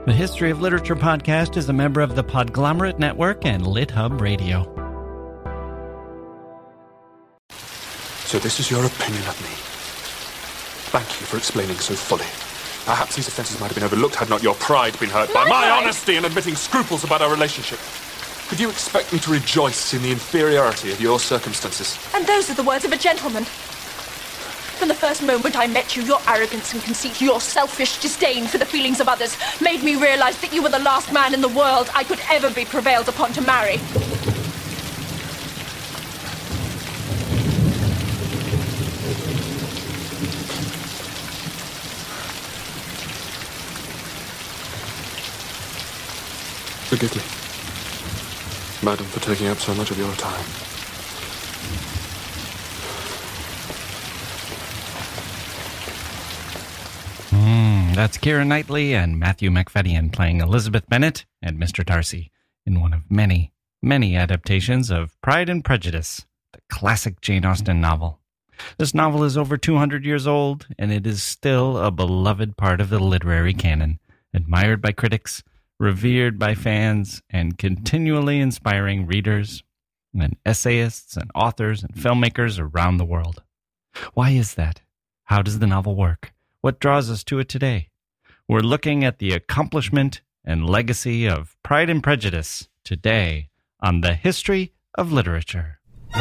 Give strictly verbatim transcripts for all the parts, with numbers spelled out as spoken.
The History of Literature podcast is a member of the Podglomerate Network and LitHub Radio. So this is your opinion of me. Thank you for explaining so fully. Perhaps these offences might have been overlooked had not your pride been hurt by my honesty in admitting scruples about our relationship. Could you expect me to rejoice in the inferiority of your circumstances? And those are the words of a gentleman. From the first moment I met you, your arrogance and conceit, your selfish disdain for the feelings of others made me realise that you were the last man in the world I could ever be prevailed upon to marry. Forgive me, madam, for taking up so much of your time. Mm, that's Keira Knightley and Matthew Macfadyen playing Elizabeth Bennet and Mister Darcy in one of many, many adaptations of Pride and Prejudice, the classic Jane Austen novel. This novel is over two hundred years old, and it is still a beloved part of the literary canon, admired by critics, revered by fans, and continually inspiring readers and essayists and authors and filmmakers around the world. Why is that? How does the novel work? What draws us to it today? We're looking at the accomplishment and legacy of Pride and Prejudice today on the History of Literature.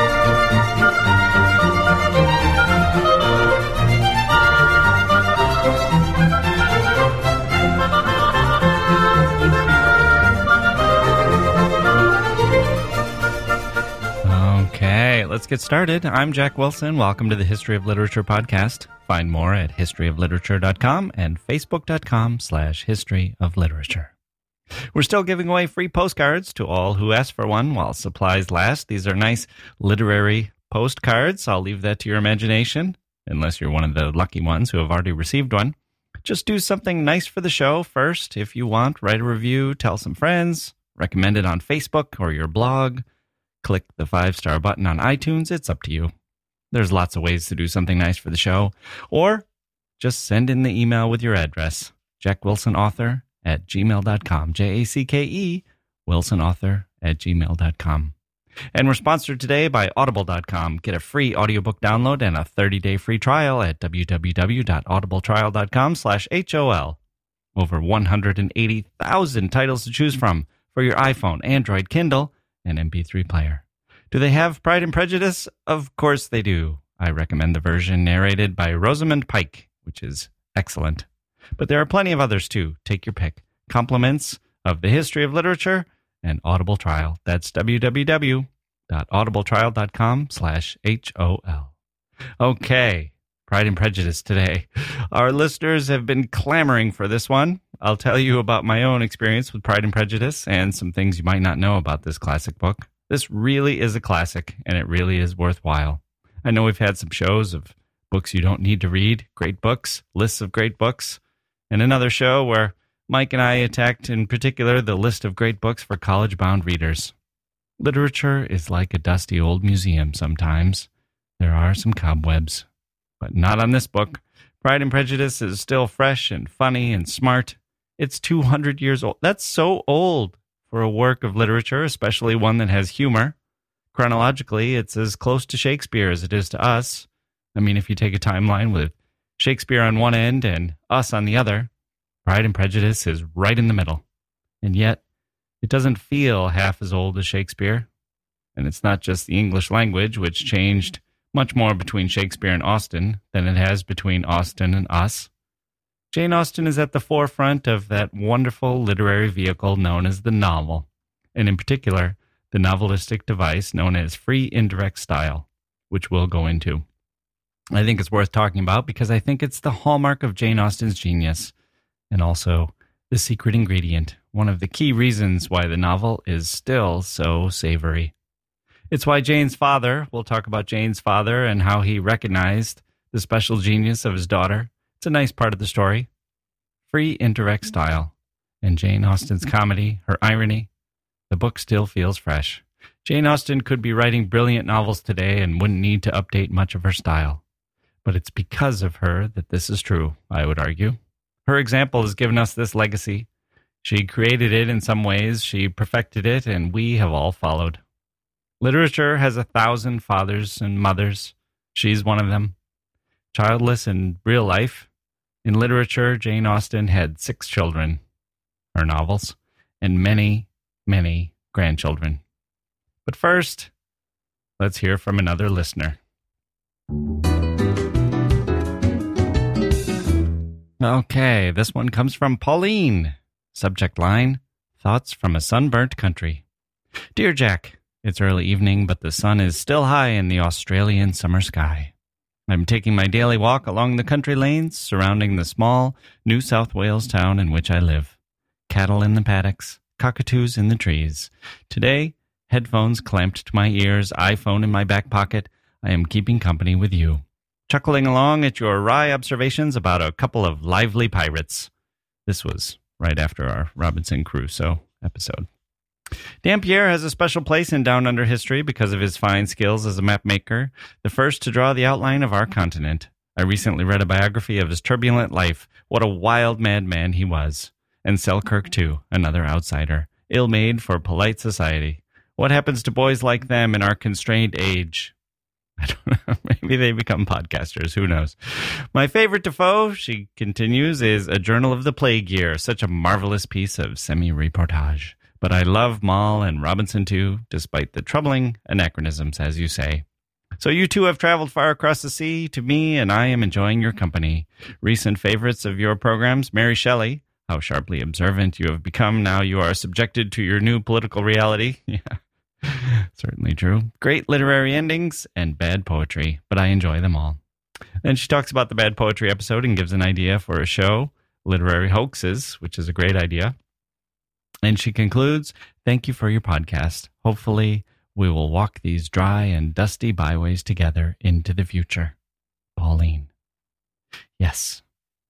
Okay, let's get started. I'm Jack Wilson. Welcome to the History of Literature podcast. Find more at history of literature dot com and facebook.com slash history of literature. We're still giving away free postcards to all who ask for one while supplies last. These are nice literary postcards. I'll leave that to your imagination, unless you're one of the lucky ones who have already received one. Just do something nice for the show first. If you want, write a review, tell some friends, recommend it on Facebook or your blog. Click the five-star button on iTunes. It's up to you. There's lots of ways to do something nice for the show. Or just send in the email with your address, jackwilsonauthor at gmail dot com. J A C K E, wilsonauthor at gmail dot com. And we're sponsored today by audible dot com. Get a free audiobook download and a thirty-day free trial at www.audibletrial.com slash HOL. Over one hundred eighty thousand titles to choose from for your iPhone, Android, Kindle, and M P three player. Do they have Pride and Prejudice? Of course they do. I recommend the version narrated by Rosamund Pike, which is excellent. But there are plenty of others too. Take your pick. Compliments of the History of Literature and Audible Trial. That's www.audibletrial.com slash HOL. Okay, Pride and Prejudice today. Our listeners have been clamoring for this one. I'll tell you about my own experience with Pride and Prejudice and some things you might not know about this classic book. This really is a classic, and it really is worthwhile. I know we've had some shows of books you don't need to read, great books, lists of great books, and another show where Mike and I attacked in particular the list of great books for college-bound readers. Literature is like a dusty old museum sometimes. There are some cobwebs, but not on this book. Pride and Prejudice is still fresh and funny and smart. It's two hundred years old. That's so old for a work of literature, especially one that has humor. Chronologically, it's as close to Shakespeare as it is to us. I mean, if you take a timeline with Shakespeare on one end and us on the other, Pride and Prejudice is right in the middle. And yet, it doesn't feel half as old as Shakespeare. And it's not just the English language, which changed much more between Shakespeare and Austen than it has between Austen and us. Jane Austen is at the forefront of that wonderful literary vehicle known as the novel, and in particular, the novelistic device known as free indirect style, which we'll go into. I think it's worth talking about because I think it's the hallmark of Jane Austen's genius, and also the secret ingredient, one of the key reasons why the novel is still so savory. It's why Jane's father, we'll talk about Jane's father and how he recognized the special genius of his daughter. It's a nice part of the story. Free indirect style. And Jane Austen's comedy, her irony, the book still feels fresh. Jane Austen could be writing brilliant novels today and wouldn't need to update much of her style. But it's because of her that this is true, I would argue. Her example has given us this legacy. She created it in some ways, she perfected it, and we have all followed. Literature has a thousand fathers and mothers. She's one of them. Childless in real life. In literature, Jane Austen had six children, her novels, and many, many grandchildren. But first, let's hear from another listener. Okay, this one comes from Pauline. Subject line, Thoughts from a Sunburnt Country. Dear Jack, it's early evening, but the sun is still high in the Australian summer sky. I'm taking my daily walk along the country lanes surrounding the small New South Wales town in which I live. Cattle in the paddocks, cockatoos in the trees. Today, headphones clamped to my ears, iPhone in my back pocket, I am keeping company with you. Chuckling along at your wry observations about a couple of lively pirates. This was right after our Robinson Crusoe episode. Dampier has a special place in Down Under history because of his fine skills as a map maker, the first to draw the outline of our continent. I recently read a biography of his turbulent life. What a wild madman he was. And Selkirk, too, another outsider, ill-made for polite society. What happens to boys like them in our constrained age? I don't know. Maybe they become podcasters. Who knows? My favorite Defoe, she continues, is A Journal of the Plague Year, such a marvelous piece of semi-reportage. But I love Moll and Robinson too, despite the troubling anachronisms, as you say. So you two have traveled far across the sea to me, and I am enjoying your company. Recent favorites of your programs, Mary Shelley. How sharply observant you have become now you are subjected to your new political reality. Yeah, certainly true. Great literary endings and bad poetry, but I enjoy them all. Then she talks about the bad poetry episode and gives an idea for a show, Literary Hoaxes, which is a great idea. And she concludes, thank you for your podcast. Hopefully, we will walk these dry and dusty byways together into the future. Pauline. Yes.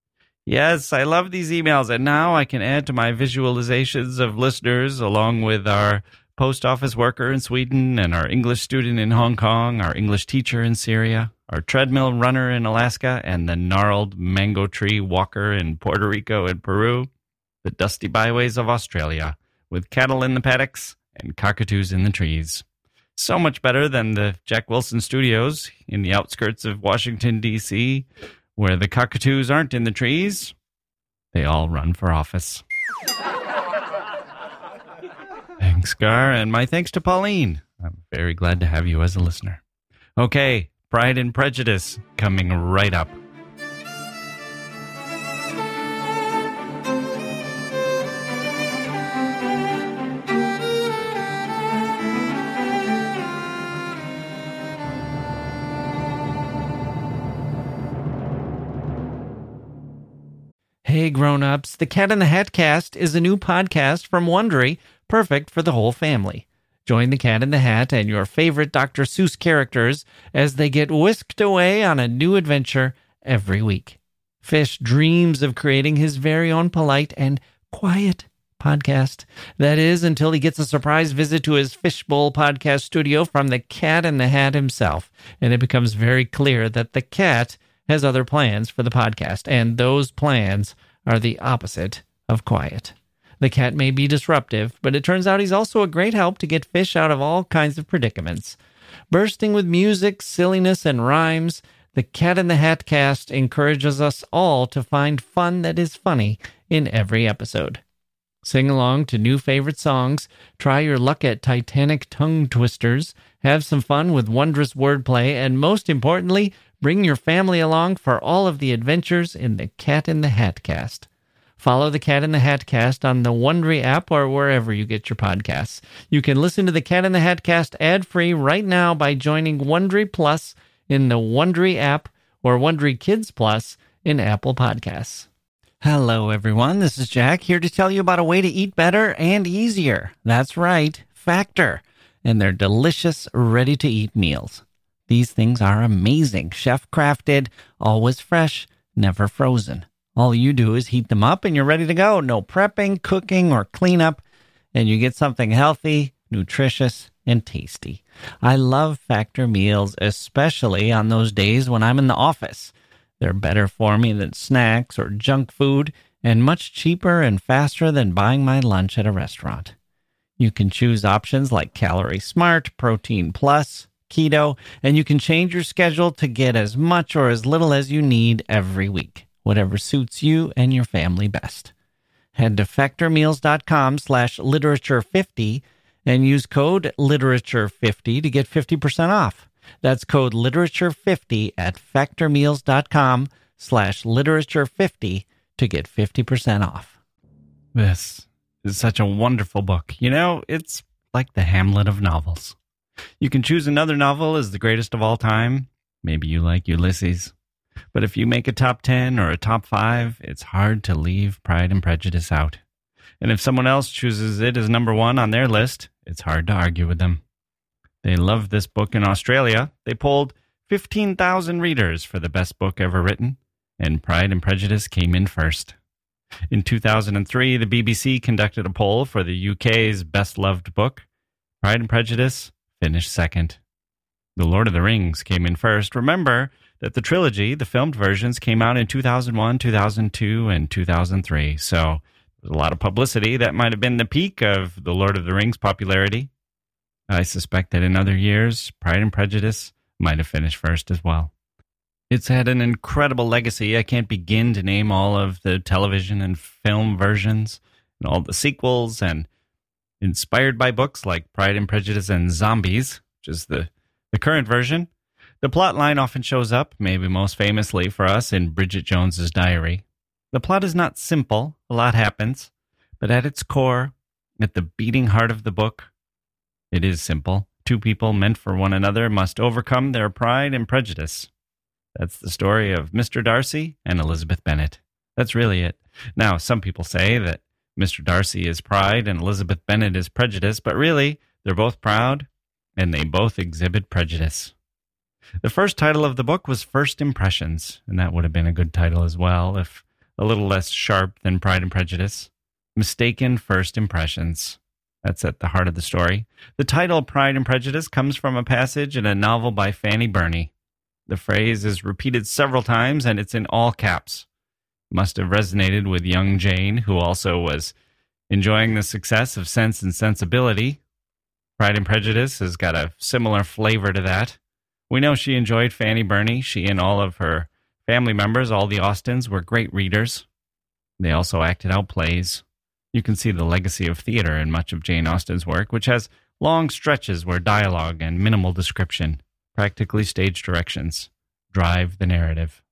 Yes, I love these emails. And now I can add to my visualizations of listeners, along with our post office worker in Sweden and our English student in Hong Kong, our English teacher in Syria, our treadmill runner in Alaska, and the gnarled mango tree walker in Puerto Rico and Peru. The dusty byways of Australia, with cattle in the paddocks and cockatoos in the trees. So much better than the Jack Wilson Studios in the outskirts of Washington, D C, where the cockatoos aren't in the trees. They all run for office. Thanks, Gar, and my thanks to Pauline. I'm very glad to have you as a listener. Okay, Pride and Prejudice coming right up. Hey grown-ups, the Cat in the Hat Cast is a new podcast from Wondery, perfect for the whole family. Join the Cat in the Hat and your favorite Doctor Seuss characters as they get whisked away on a new adventure every week. Fish dreams of creating his very own polite and quiet podcast. That is, until he gets a surprise visit to his Fishbowl podcast studio from the Cat in the Hat himself, and it becomes very clear that the cat has other plans for the podcast, and those plans are the opposite of quiet. The cat may be disruptive, but it turns out he's also a great help to get Fish out of all kinds of predicaments. Bursting with music, silliness, and rhymes, the Cat in the Hat Cast encourages us all to find fun that is funny in every episode. Sing along to new favorite songs, try your luck at Titanic tongue twisters, have some fun with wondrous wordplay, and most importantly, bring your family along for all of the adventures in the Cat in the Hat Cast. Follow the Cat in the Hat Cast on the Wondery app or wherever you get your podcasts. You can listen to the Cat in the Hat Cast ad-free right now by joining Wondery Plus in the Wondery app or Wondery Kids Plus in Apple Podcasts. Hello, everyone. This is Jack here to tell you about a way to eat better and easier. That's right, Factor, and their delicious, ready-to-eat meals. These things are amazing, chef-crafted, always fresh, never frozen. All you do is heat them up and you're ready to go. No prepping, cooking, or cleanup, and you get something healthy, nutritious, and tasty. I love Factor meals, especially on those days when I'm in the office. They're better for me than snacks or junk food, and much cheaper and faster than buying my lunch at a restaurant. You can choose options like Calorie Smart, Protein Plus, Keto, and you can change your schedule to get as much or as little as you need every week, whatever suits you and your family best. Head to factormeals.com slash literature50 and use code literature fifty to get fifty percent off. That's code literature fifty at factormeals.com slash literature fifty to get fifty percent off. This is such a wonderful book. You know, it's like the Hamlet of novels. You can choose another novel as the greatest of all time. Maybe you like Ulysses. But if you make a top ten or a top five, it's hard to leave Pride and Prejudice out. And if someone else chooses it as number one on their list, it's hard to argue with them. They loved this book in Australia. They polled fifteen thousand readers for the best book ever written, and Pride and Prejudice came in first. In two thousand three, the B B C conducted a poll for the U K's best-loved book. Pride and Prejudice finished second. The Lord of the Rings came in first. Remember that the trilogy, the filmed versions, came out in two thousand one, two thousand two, and two thousand three, so there's a lot of publicity. That might have been the peak of the Lord of the Rings popularity. I suspect that in other years, Pride and Prejudice might have finished first as well. It's had an incredible legacy. I can't begin to name all of the television and film versions and all the sequels, and inspired by books like Pride and Prejudice and Zombies, which is the, the current version. The plot line often shows up, maybe most famously for us, in Bridget Jones's Diary. The plot is not simple, a lot happens, but at its core, at the beating heart of the book, it is simple. Two people meant for one another must overcome their pride and prejudice. That's the story of Mister Darcy and Elizabeth Bennet. That's really it. Now, some people say that Mister Darcy is pride and Elizabeth Bennet is prejudice, but really, they're both proud and they both exhibit prejudice. The first title of the book was First Impressions, and that would have been a good title as well, if a little less sharp than Pride and Prejudice. Mistaken First Impressions. That's at the heart of the story. The title Pride and Prejudice comes from a passage in a novel by Fanny Burney. The phrase is repeated several times, and it's in all caps. Must have resonated with young Jane, who also was enjoying the success of Sense and Sensibility. Pride and Prejudice has got a similar flavor to that. We know she enjoyed Fanny Burney. She and all of her family members, all the Austens, were great readers. They also acted out plays. You can see the legacy of theater in much of Jane Austen's work, which has long stretches where dialogue and minimal description, practically stage directions, drive the narrative.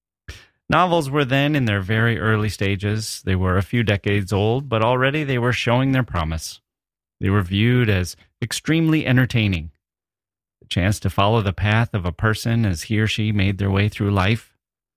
Novels were then in their very early stages. They were a few decades old, but already they were showing their promise. They were viewed as extremely entertaining. The chance to follow the path of a person as he or she made their way through life.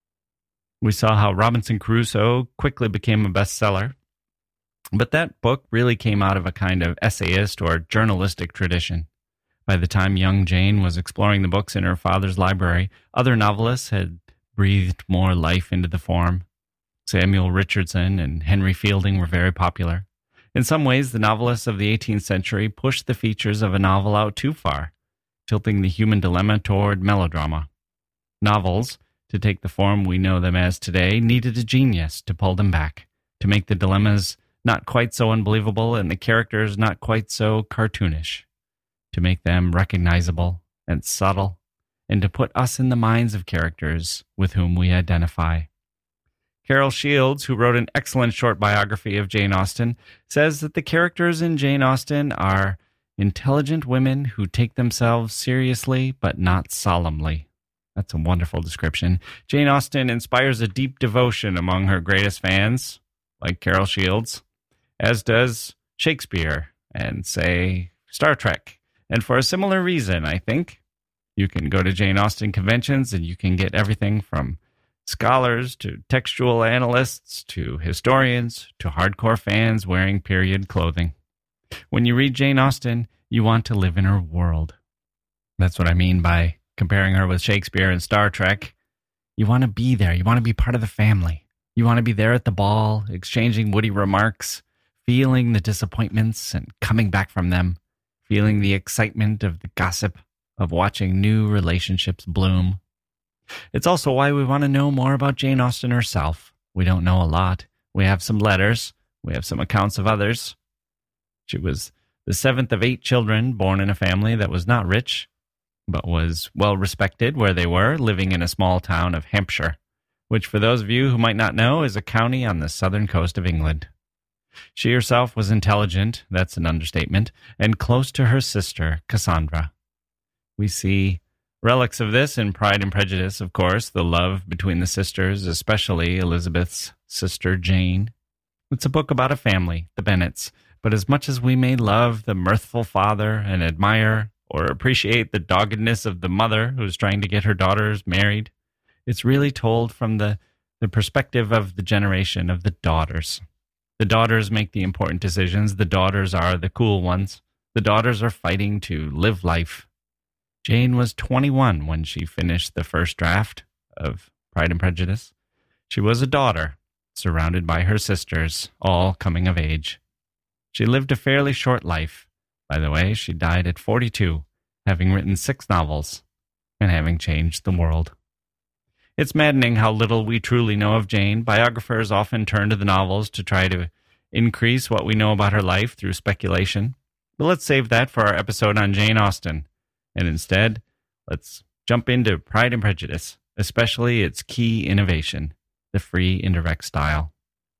We saw how Robinson Crusoe quickly became a bestseller. But that book really came out of a kind of essayist or journalistic tradition. By the time young Jane was exploring the books in her father's library, other novelists had breathed more life into the form. Samuel Richardson and Henry Fielding were very popular. In some ways, the novelists of the eighteenth century pushed the features of a novel out too far, tilting the human dilemma toward melodrama. Novels, to take the form we know them as today, needed a genius to pull them back, to make the dilemmas not quite so unbelievable and the characters not quite so cartoonish, to make them recognizable and subtle, and to put us in the minds of characters with whom we identify. Carol Shields, who wrote an excellent short biography of Jane Austen, says that the characters in Jane Austen are intelligent women who take themselves seriously but not solemnly. That's a wonderful description. Jane Austen inspires a deep devotion among her greatest fans, like Carol Shields, as does Shakespeare and, say, Star Trek. And for a similar reason, I think. You can go to Jane Austen conventions and you can get everything from scholars to textual analysts to historians to hardcore fans wearing period clothing. When you read Jane Austen, you want to live in her world. That's what I mean by comparing her with Shakespeare and Star Trek. You want to be there. You want to be part of the family. You want to be there at the ball, exchanging witty remarks, feeling the disappointments and coming back from them, feeling the excitement of the gossip, of watching new relationships bloom. It's also why we want to know more about Jane Austen herself. We don't know a lot. We have some letters. We have some accounts of others. She was the seventh of eight children born in a family that was not rich, but was well respected where they were, living in a small town of Hampshire, which for those of you who might not know is a county on the southern coast of England. She herself was intelligent, that's an understatement, and close to her sister, Cassandra. We see relics of this in Pride and Prejudice, of course, the love between the sisters, especially Elizabeth's sister Jane. It's a book about a family, the Bennets, but as much as we may love the mirthful father and admire or appreciate the doggedness of the mother who's trying to get her daughters married, it's really told from the, the perspective of the generation of the daughters. The daughters make the important decisions. The daughters are the cool ones. The daughters are fighting to live life. Jane was twenty-one when she finished the first draft of Pride and Prejudice. She was a daughter, surrounded by her sisters, all coming of age. She lived a fairly short life. By the way, she died at forty-two, having written six novels and having changed the world. It's maddening how little we truly know of Jane. Biographers often turn to the novels to try to increase what we know about her life through speculation. But let's save that for our episode on Jane Austen. And instead, let's jump into Pride and Prejudice, especially its key innovation, the free indirect style.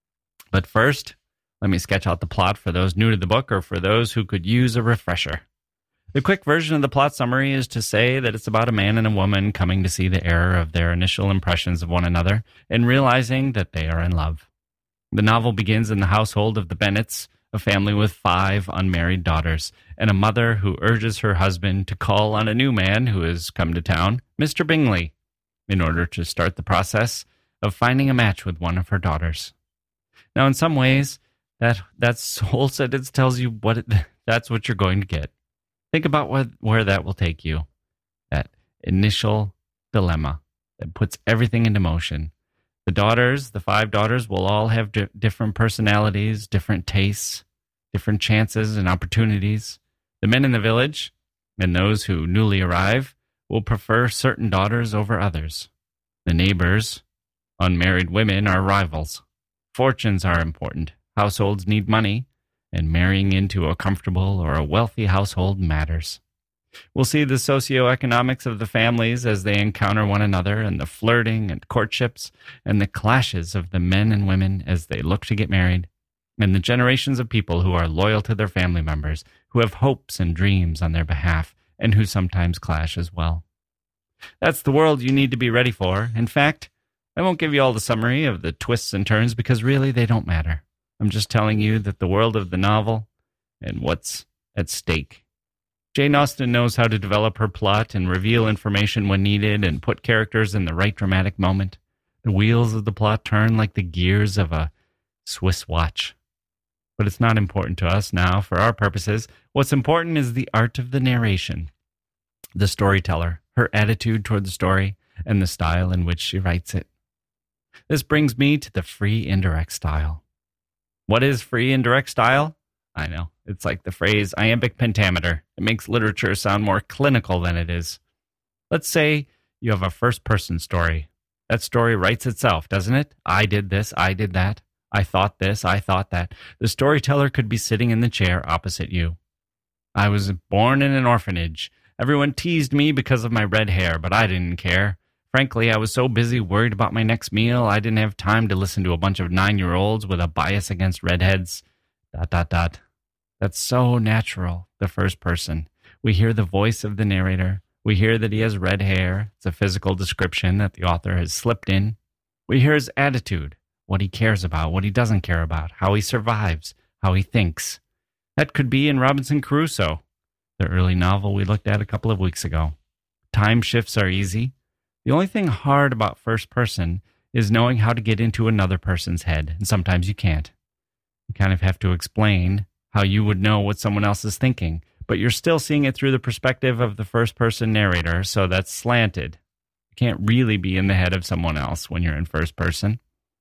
But first, let me sketch out the plot for those new to the book or for those who could use a refresher. The quick version of the plot summary is to say that it's about a man and a woman coming to see the error of their initial impressions of one another and realizing that they are in love. The novel begins in the household of the Bennets, a family with five unmarried daughters, and a mother who urges her husband to call on a new man who has come to town, Mister Bingley, in order to start the process of finding a match with one of her daughters. Now, in some ways, that, that whole sentence tells you what it, that's what you're going to get. Think about what, where that will take you. That initial dilemma that puts everything into motion. The daughters, the five daughters, will all have di- different personalities, different tastes, different chances and opportunities. The men in the village, and those who newly arrive, will prefer certain daughters over others. The neighbors, unmarried women, are rivals. Fortunes are important. Households need money, and marrying into a comfortable or a wealthy household matters. We'll see the socioeconomics of the families as they encounter one another, and the flirting and courtships, and the clashes of the men and women as they look to get married, and the generations of people who are loyal to their family members, who have hopes and dreams on their behalf, and who sometimes clash as well. That's the world you need to be ready for. In fact, I won't give you all the summary of the twists and turns because really they don't matter. I'm just telling you that the world of the novel and what's at stake. Jane Austen knows how to develop her plot and reveal information when needed and put characters in the right dramatic moment. The wheels of the plot turn like the gears of a Swiss watch. But it's not important to us now for our purposes. What's important is the art of the narration, the storyteller, her attitude toward the story, and the style in which she writes it. This brings me to the free indirect style. What is free indirect style? I know, it's like the phrase iambic pentameter. It makes literature sound more clinical than it is. Let's say you have a first-person story. That story writes itself, doesn't it? I did this, I did that. I thought this, I thought that. The storyteller could be sitting in the chair opposite you. I was born in an orphanage. Everyone teased me because of my red hair, but I didn't care. Frankly, I was so busy worried about my next meal, I didn't have time to listen to a bunch of nine-year-olds with a bias against redheads. Dot, dot, dot. That's so natural, the first person. We hear the voice of the narrator. We hear that he has red hair. It's a physical description that the author has slipped in. We hear his attitude, what he cares about, what he doesn't care about, how he survives, how he thinks. That could be in Robinson Crusoe, the early novel we looked at a couple of weeks ago. Time shifts are easy. The only thing hard about first person is knowing how to get into another person's head, and sometimes you can't. You kind of have to explain how you would know what someone else is thinking, but you're still seeing it through the perspective of the first-person narrator, so that's slanted. You can't really be in the head of someone else when you're in first person.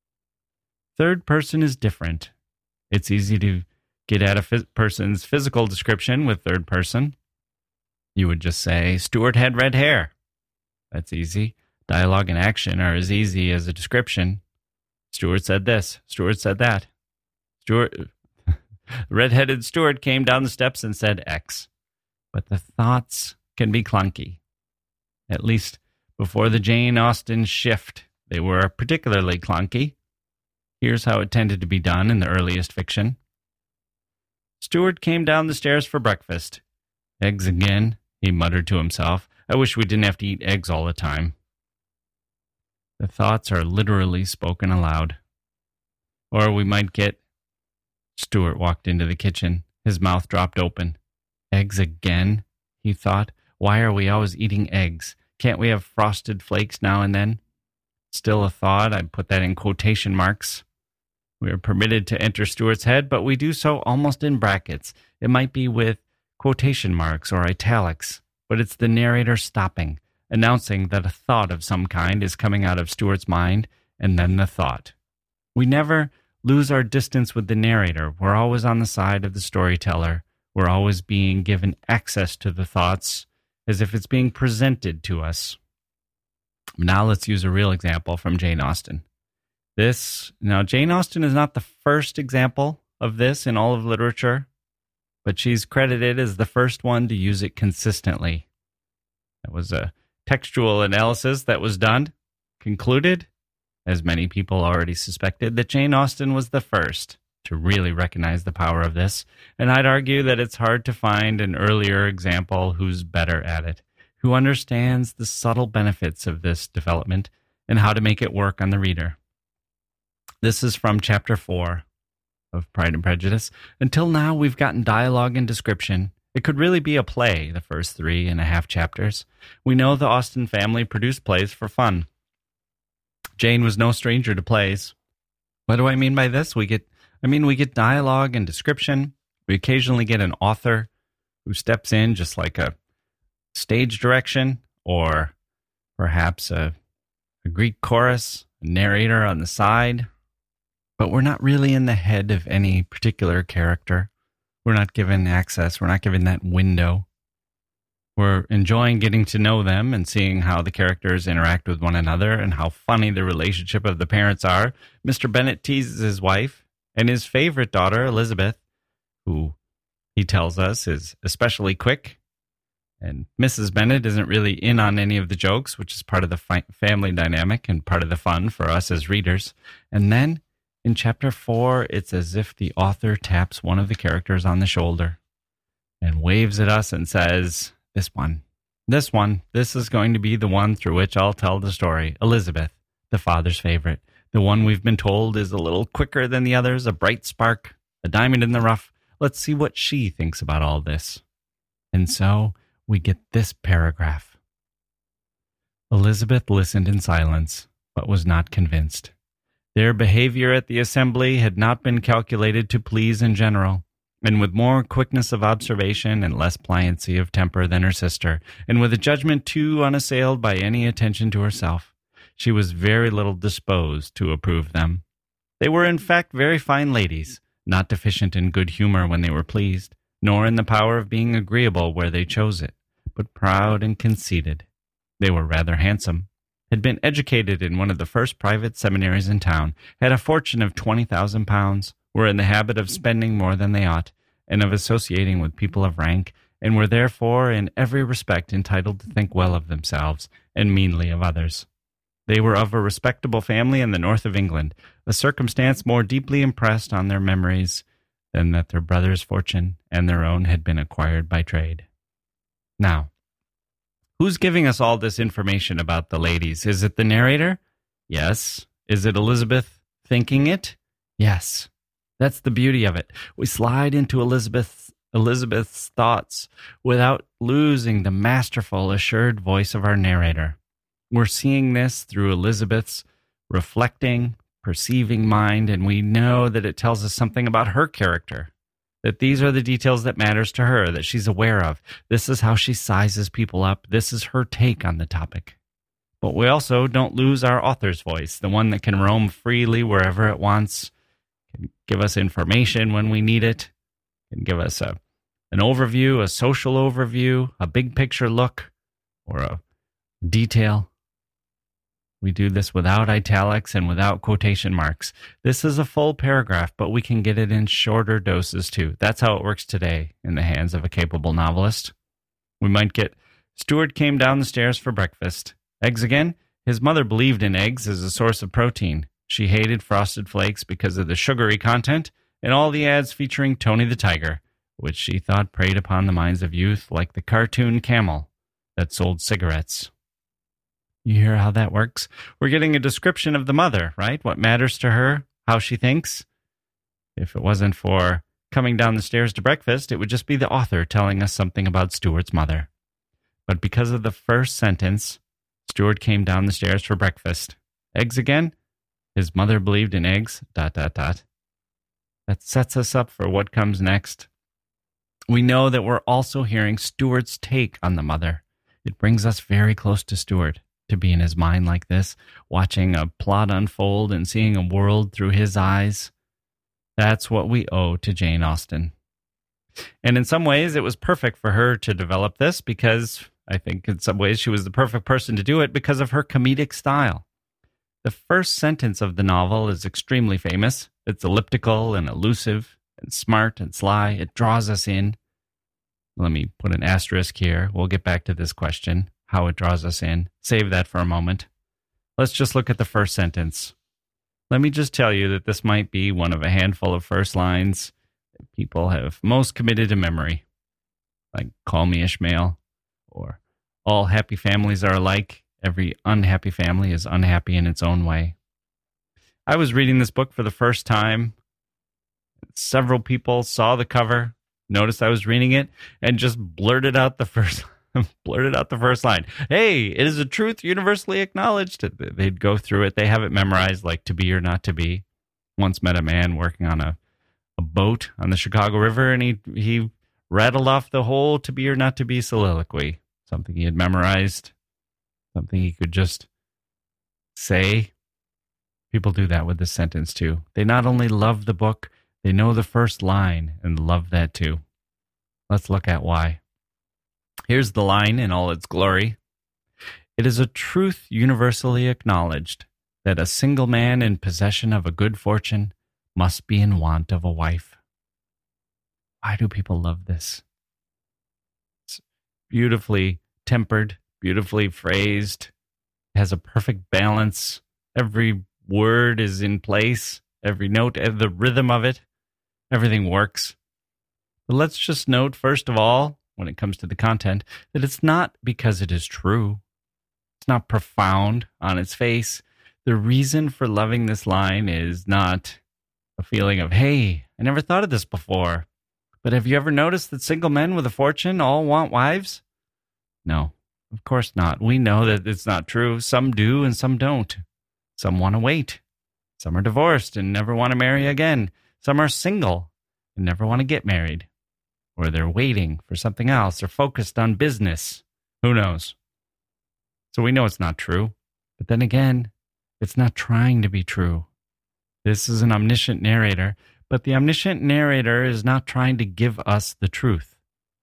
Third person is different. It's easy to get at a phys- person's physical description with third person. You would just say, Stuart had red hair. That's easy. Dialogue and action are as easy as a description. Stuart said this. Stuart said that. Stuart, the red-headed Stuart came down the steps and said X. But the thoughts can be clunky. At least before the Jane Austen shift, they were particularly clunky. Here's how it tended to be done in the earliest fiction. Stuart came down the stairs for breakfast. Eggs again, he muttered to himself. I wish we didn't have to eat eggs all the time. The thoughts are literally spoken aloud. Or we might get... Stuart walked into the kitchen. His mouth dropped open. Eggs again, he thought. Why are we always eating eggs? Can't we have frosted flakes now and then? Still a thought. I'd put that in quotation marks. We are permitted to enter Stuart's head, but we do so almost in brackets. It might be with quotation marks or italics, but it's the narrator stopping, announcing that a thought of some kind is coming out of Stuart's mind, and then the thought. We never lose our distance with the narrator. We're always on the side of the storyteller. We're always being given access to the thoughts as if it's being presented to us. Now let's use a real example from Jane Austen. This, now Jane Austen is not the first example of this in all of literature, but she's credited as the first one to use it consistently. That was a textual analysis that was done, concluded, as many people already suspected, that Jane Austen was the first to really recognize the power of this, and I'd argue that it's hard to find an earlier example who's better at it, who understands the subtle benefits of this development and how to make it work on the reader. This is from chapter four of Pride and Prejudice. Until now, we've gotten dialogue and description. It could really be a play, the first three and a half chapters. We know the Austen family produced plays for fun. Jane was no stranger to plays. What do I mean by this? We get, I mean, we get dialogue and description. We occasionally get an author who steps in just like a stage direction or perhaps a, a Greek chorus, a narrator on the side. But we're not really in the head of any particular character. We're not given access. We're not given that window. We're enjoying getting to know them and seeing how the characters interact with one another and how funny the relationship of the parents are. Mister Bennet teases his wife and his favorite daughter, Elizabeth, who he tells us is especially quick. And Missus Bennet isn't really in on any of the jokes, which is part of the fi- family dynamic and part of the fun for us as readers. And then in chapter four, it's as if the author taps one of the characters on the shoulder and waves at us and says, this one, this one, this is going to be the one through which I'll tell the story. Elizabeth, the father's favorite, the one we've been told is a little quicker than the others, a bright spark, a diamond in the rough. Let's see what she thinks about all this. And so we get this paragraph. Elizabeth listened in silence, but was not convinced. Their behavior at the assembly had not been calculated to please in general, and with more quickness of observation and less pliancy of temper than her sister, and with a judgment too unassailed by any attention to herself, she was very little disposed to approve them. They were in fact very fine ladies, not deficient in good humor when they were pleased, nor in the power of being agreeable where they chose it, but proud and conceited. They were rather handsome, had been educated in one of the first private seminaries in town, had a fortune of twenty thousand pounds, were in the habit of spending more than they ought, and of associating with people of rank, and were therefore in every respect entitled to think well of themselves, and meanly of others. They were of a respectable family in the north of England, a circumstance more deeply impressed on their memories than that their brother's fortune and their own had been acquired by trade. Now, who's giving us all this information about the ladies? Is it the narrator? Yes. Is it Elizabeth thinking it? Yes. That's the beauty of it. We slide into Elizabeth's, Elizabeth's thoughts without losing the masterful, assured voice of our narrator. We're seeing this through Elizabeth's reflecting, perceiving mind, and we know that it tells us something about her character, that these are the details that matters to her, that she's aware of. This is how she sizes people up. This is her take on the topic. But we also don't lose our author's voice, the one that can roam freely wherever it wants, can give us information when we need it, can give us a an overview, a social overview, a big picture look, or a detail. We do this without italics and without quotation marks. This is a full paragraph, but we can get it in shorter doses too. That's how it works today in the hands of a capable novelist. We might get, Stuart came down the stairs for breakfast. Eggs again? His mother believed in eggs as a source of protein. She hated Frosted Flakes because of the sugary content and all the ads featuring Tony the Tiger, which she thought preyed upon the minds of youth like the cartoon camel that sold cigarettes. You hear how that works? We're getting a description of the mother, right? What matters to her, how she thinks. If it wasn't for coming down the stairs to breakfast, it would just be the author telling us something about Stuart's mother. But because of the first sentence, Stuart came down the stairs for breakfast. Eggs again? His mother believed in eggs, dot, dot, dot. That sets us up for what comes next. We know that we're also hearing Stuart's take on the mother. It brings us very close to Stuart. To be in his mind like this, watching a plot unfold and seeing a world through his eyes. That's what we owe to Jane Austen. And in some ways, it was perfect for her to develop this because I think in some ways she was the perfect person to do it because of her comedic style. The first sentence of the novel is extremely famous. It's elliptical and elusive and smart and sly. It draws us in. Let me put an asterisk here. We'll get back to this question. How it draws us in. Save that for a moment. Let's just look at the first sentence. Let me just tell you that this might be one of a handful of first lines that people have most committed to memory. Like, call me Ishmael, or all happy families are alike. Every unhappy family is unhappy in its own way. I was reading this book for the first time. Several people saw the cover, noticed I was reading it, and just blurted out the first blurted out the first line. Hey, it is a truth universally acknowledged. They'd go through it. They have it memorized, like to be or not to be. Once met a man working on a, a boat on the Chicago River, and he he rattled off the whole to be or not to be soliloquy. Something he had memorized. Something he could just say. People do that with this sentence too. They not only love the book, they know the first line and love that too. Let's look at why. Here's the line in all its glory. It is a truth universally acknowledged that a single man in possession of a good fortune must be in want of a wife. Why do people love this? It's beautifully tempered, beautifully phrased, has a perfect balance. Every word is in place, every note, the rhythm of it, everything works. But let's just note, first of all, when it comes to the content, that it's not because it is true. It's not profound on its face. The reason for loving this line is not a feeling of, hey, I never thought of this before. But have you ever noticed that single men with a fortune all want wives? No, of course not. We know that it's not true. Some do and some don't. Some want to wait. Some are divorced and never want to marry again. Some are single and never want to get married. Or they're waiting for something else. They're focused on business. Who knows? So we know it's not true. But then again, it's not trying to be true. This is an omniscient narrator, but the omniscient narrator is not trying to give us the truth.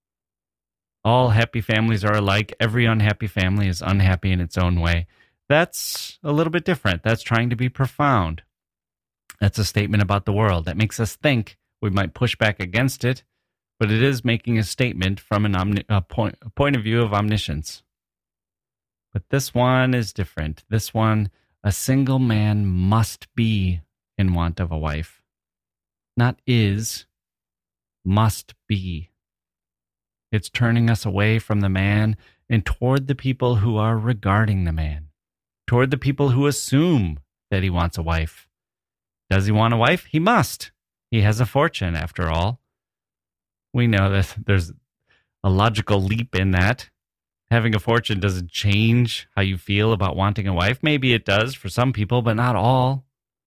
All happy families are alike. Every unhappy family is unhappy in its own way. That's a little bit different. That's trying to be profound. That's a statement about the world that makes us think. We might push back against it, but it is making a statement from an omni- a point, a point of view of omniscience. But this one is different. This one, a single man must be in want of a wife. Not is, must be. It's turning us away from the man and toward the people who are regarding the man, toward the people who assume that he wants a wife. Does he want a wife? He must. He has a fortune, after all. We know that there's a logical leap in that. Having a fortune doesn't change how you feel about wanting a wife. Maybe it does for some people, but not all.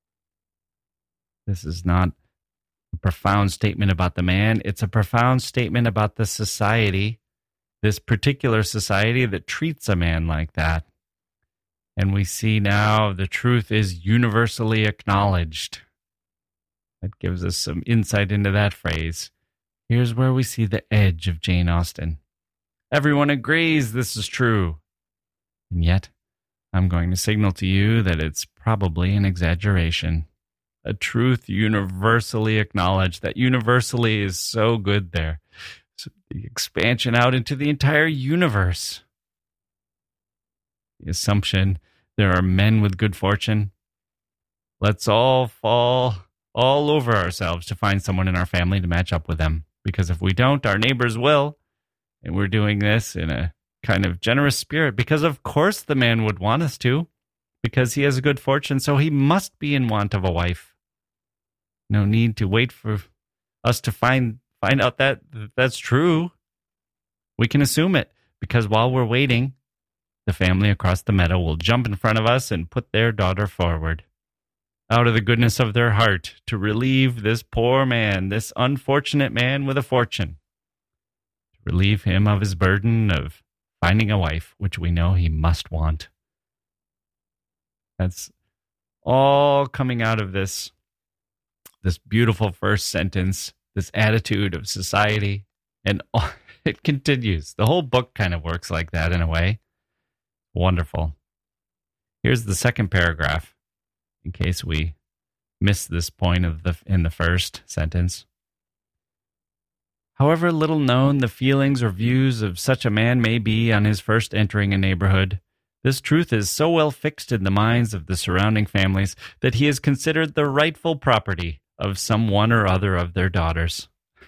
This is not a profound statement about the man. It's a profound statement about the society, this particular society that treats a man like that. And we see now the truth is universally acknowledged. That gives us some insight into that phrase. Here's where we see the edge of Jane Austen. Everyone agrees this is true. And yet, I'm going to signal to you that it's probably an exaggeration. A truth universally acknowledged, that universally is so good there. So the expansion out into the entire universe. The assumption there are men with good fortune. Let's all fall all over ourselves to find someone in our family to match up with them. Because if we don't, our neighbors will. And we're doing this in a kind of generous spirit because of course the man would want us to. Because he has a good fortune, so he must be in want of a wife. No need to wait for us to find find out that that's true. We can assume it, because while we're waiting, the family across the meadow will jump in front of us and put their daughter forward. Out of the goodness of their heart, to relieve this poor man, this unfortunate man with a fortune. To relieve him of his burden of finding a wife, which we know he must want. That's all coming out of this, this beautiful first sentence, this attitude of society, and all, it continues. The whole book kind of works like that in a way. Wonderful. Here's the second paragraph, in case we miss this point of the in the first sentence. However little known the feelings or views of such a man may be on his first entering a neighborhood, this truth is so well fixed in the minds of the surrounding families that he is considered the rightful property of some one or other of their daughters.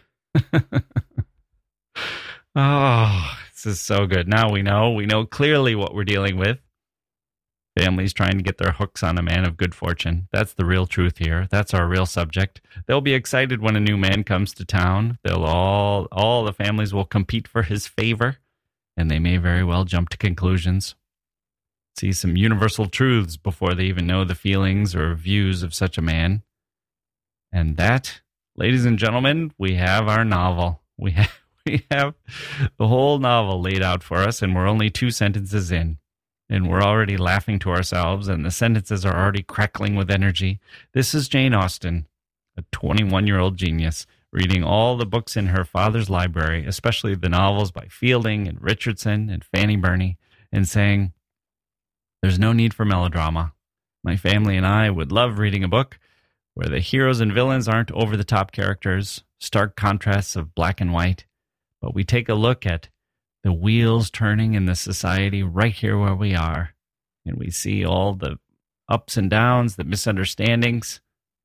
Oh, this is so good. Now we know. We know clearly what we're dealing with. Families trying to get their hooks on a man of good fortune. That's the real truth here. That's our real subject. They'll be excited when a new man comes to town. They'll all, all the families will compete for his favor, and they may very well jump to conclusions. See some universal truths before they even know the feelings or views of such a man. And that, ladies and gentlemen, we have our novel. We have, we have the whole novel laid out for us, and we're only two sentences in. And we're already laughing to ourselves, and the sentences are already crackling with energy. This is Jane Austen, a twenty-one-year-old genius, reading all the books in her father's library, especially the novels by Fielding and Richardson and Fanny Burney, and saying, there's no need for melodrama. My family and I would love reading a book where the heroes and villains aren't over-the-top characters, stark contrasts of black and white, but we take a look at the wheels turning in the society right here where we are. And we see all the ups and downs, the misunderstandings,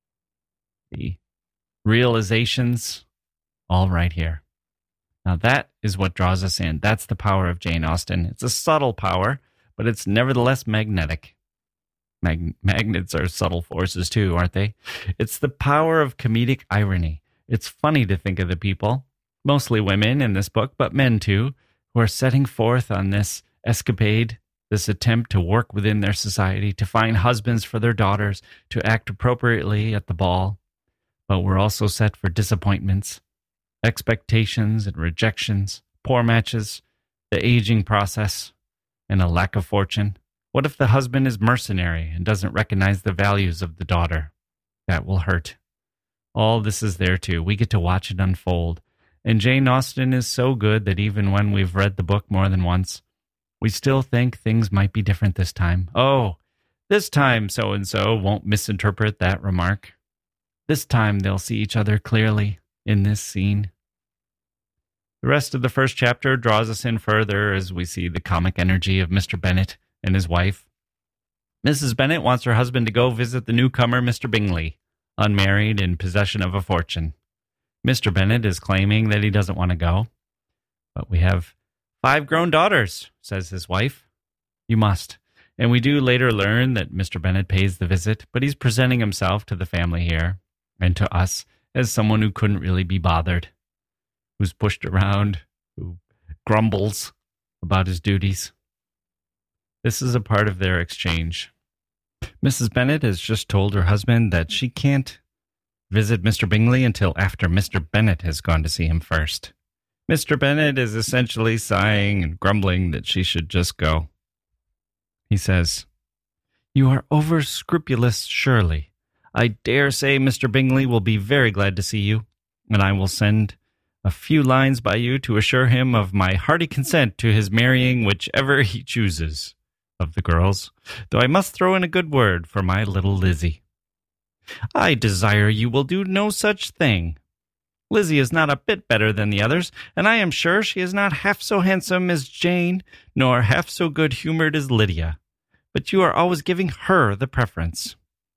the realizations, all right here. Now that is what draws us in. That's the power of Jane Austen. It's a subtle power, but it's nevertheless magnetic. Mag- magnets are subtle forces too, aren't they? It's the power of comedic irony. It's funny to think of the people, mostly women in this book, but men too, who are setting forth on this escapade, this attempt to work within their society, to find husbands for their daughters, to act appropriately at the ball. But we're also set for disappointments, expectations and rejections, poor matches, the aging process, and a lack of fortune. What if the husband is mercenary and doesn't recognize the values of the daughter? That will hurt. All this is there too. We get to watch it unfold. And Jane Austen is so good that even when we've read the book more than once, we still think things might be different this time. Oh, this time so-and-so won't misinterpret that remark. This time they'll see each other clearly in this scene. The rest of the first chapter draws us in further as we see the comic energy of Mister Bennet and his wife. Missus Bennet wants her husband to go visit the newcomer, Mister Bingley, unmarried, in possession of a fortune. Mister Bennet is claiming that he doesn't want to go. But we have five grown daughters, says his wife. You must. And we do later learn that Mister Bennet pays the visit, but he's presenting himself to the family here, and to us, as someone who couldn't really be bothered, who's pushed around, who grumbles about his duties. This is a part of their exchange. Missus Bennet has just told her husband that she can't visit Mister Bingley until after Mister Bennet has gone to see him first. Mister Bennet is essentially sighing and grumbling that she should just go. He says, "You are over-scrupulous, surely. I dare say Mister Bingley will be very glad to see you, and I will send a few lines by you to assure him of my hearty consent to his marrying whichever he chooses." of the girls, though I must throw in a good word for my little Lizzie. I desire you will do no such thing. Lizzie is not a bit better than the others, and I am sure she is not half so handsome as Jane, nor half so good-humored as Lydia. But you are always giving her the preference.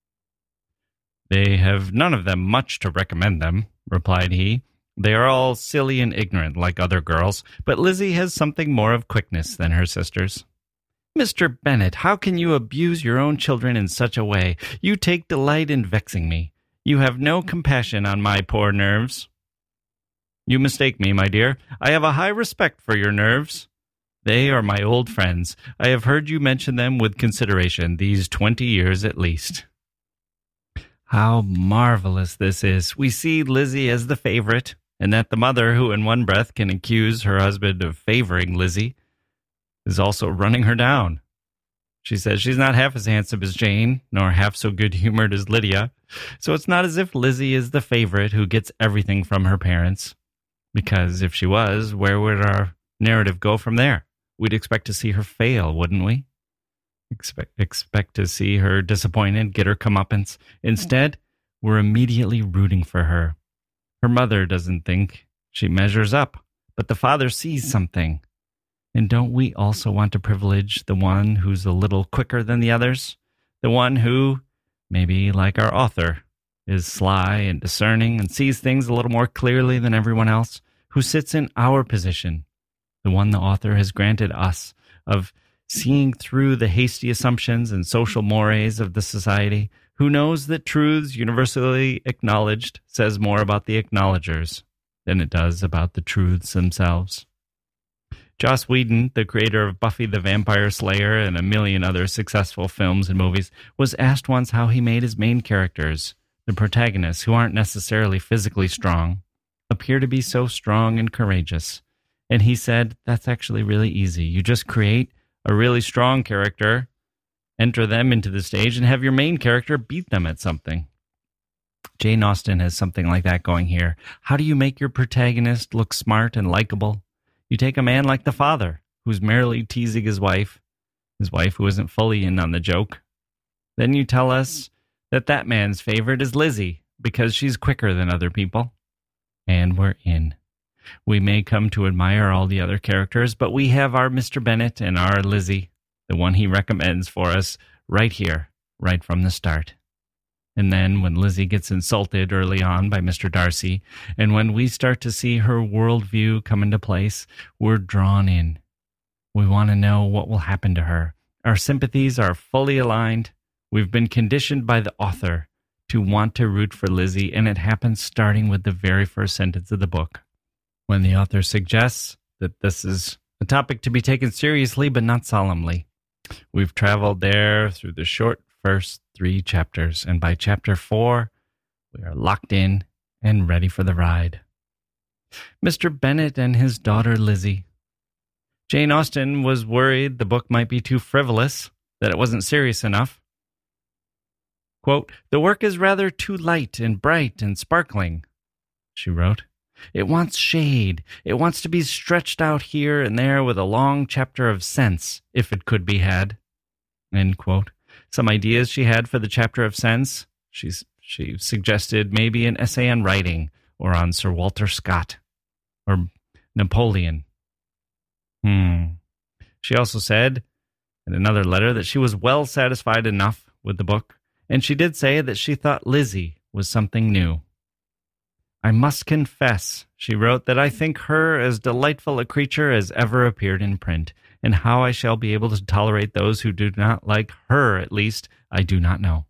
They have none of them much to recommend them, replied he. They are all silly and ignorant like other girls, but Lizzie has something more of quickness than her sisters. Mister Bennet, how can you abuse your own children in such a way? You take delight in vexing me. You have no compassion on my poor nerves. You mistake me, my dear. I have a high respect for your nerves. They are my old friends. I have heard you mention them with consideration these twenty years at least. How marvelous this is. We see Lizzie as the favorite, and that the mother, who in one breath can accuse her husband of favoring Lizzie, is also running her down. She says she's not half as handsome as Jane, nor half so good-humored as Lydia, so it's not as if Lizzie is the favorite who gets everything from her parents, because if she was, where would our narrative go from there? We'd expect to see her fail, wouldn't we? Expect, expect to see her disappointed, get her comeuppance. Instead, we're immediately rooting for her. Her mother doesn't think she measures up, but the father sees something. And don't we also want to privilege the one who's a little quicker than the others? The one who, maybe like our author, is sly and discerning and sees things a little more clearly than everyone else, who sits in our position, the one the author has granted us, of seeing through the hasty assumptions and social mores of the society, who knows that truths universally acknowledged says more about the acknowledgers than it does about the truths themselves. Joss Whedon, the creator of Buffy the Vampire Slayer and a million other successful films and movies, was asked once how he made his main characters, the protagonists who aren't necessarily physically strong, appear to be so strong and courageous. And he said, that's actually really easy. You just create a really strong character, enter them into the stage, and have your main character beat them at something. Jane Austen has something like that going here. How do you make your protagonist look smart and likable? You take a man like the father, who's merely teasing his wife, his wife who isn't fully in on the joke. Then you tell us that that man's favorite is Lizzie, because she's quicker than other people. And we're in. We may come to admire all the other characters, but we have our Mister Bennet and our Lizzie, the one he recommends for us, right here, right from the start. And then when Lizzie gets insulted early on by Mister Darcy, and when we start to see her worldview come into place, we're drawn in. We want to know what will happen to her. Our sympathies are fully aligned. We've been conditioned by the author to want to root for Lizzie, and it happens starting with the very first sentence of the book, when the author suggests that this is a topic to be taken seriously but not solemnly. We've traveled there through the short first three chapters, and by chapter four, we are locked in and ready for the ride. Mister Bennet and his daughter Lizzie. Jane Austen was worried the book might be too frivolous, that it wasn't serious enough. Quote, "The work is rather too light and bright and sparkling," she wrote. "It wants shade. It wants to be stretched out here and there with a long chapter of sense, if it could be had." End quote. Some ideas she had for the chapter of sense. She's, she suggested maybe an essay on writing, or on Sir Walter Scott, or Napoleon. Hmm. She also said in another letter that she was well satisfied enough with the book, and she did say that she thought Lizzie was something new. "I must confess," she wrote, "that I think her as delightful a creature as ever appeared in print, and how I shall be able to tolerate those who do not like her, at least, I do not know."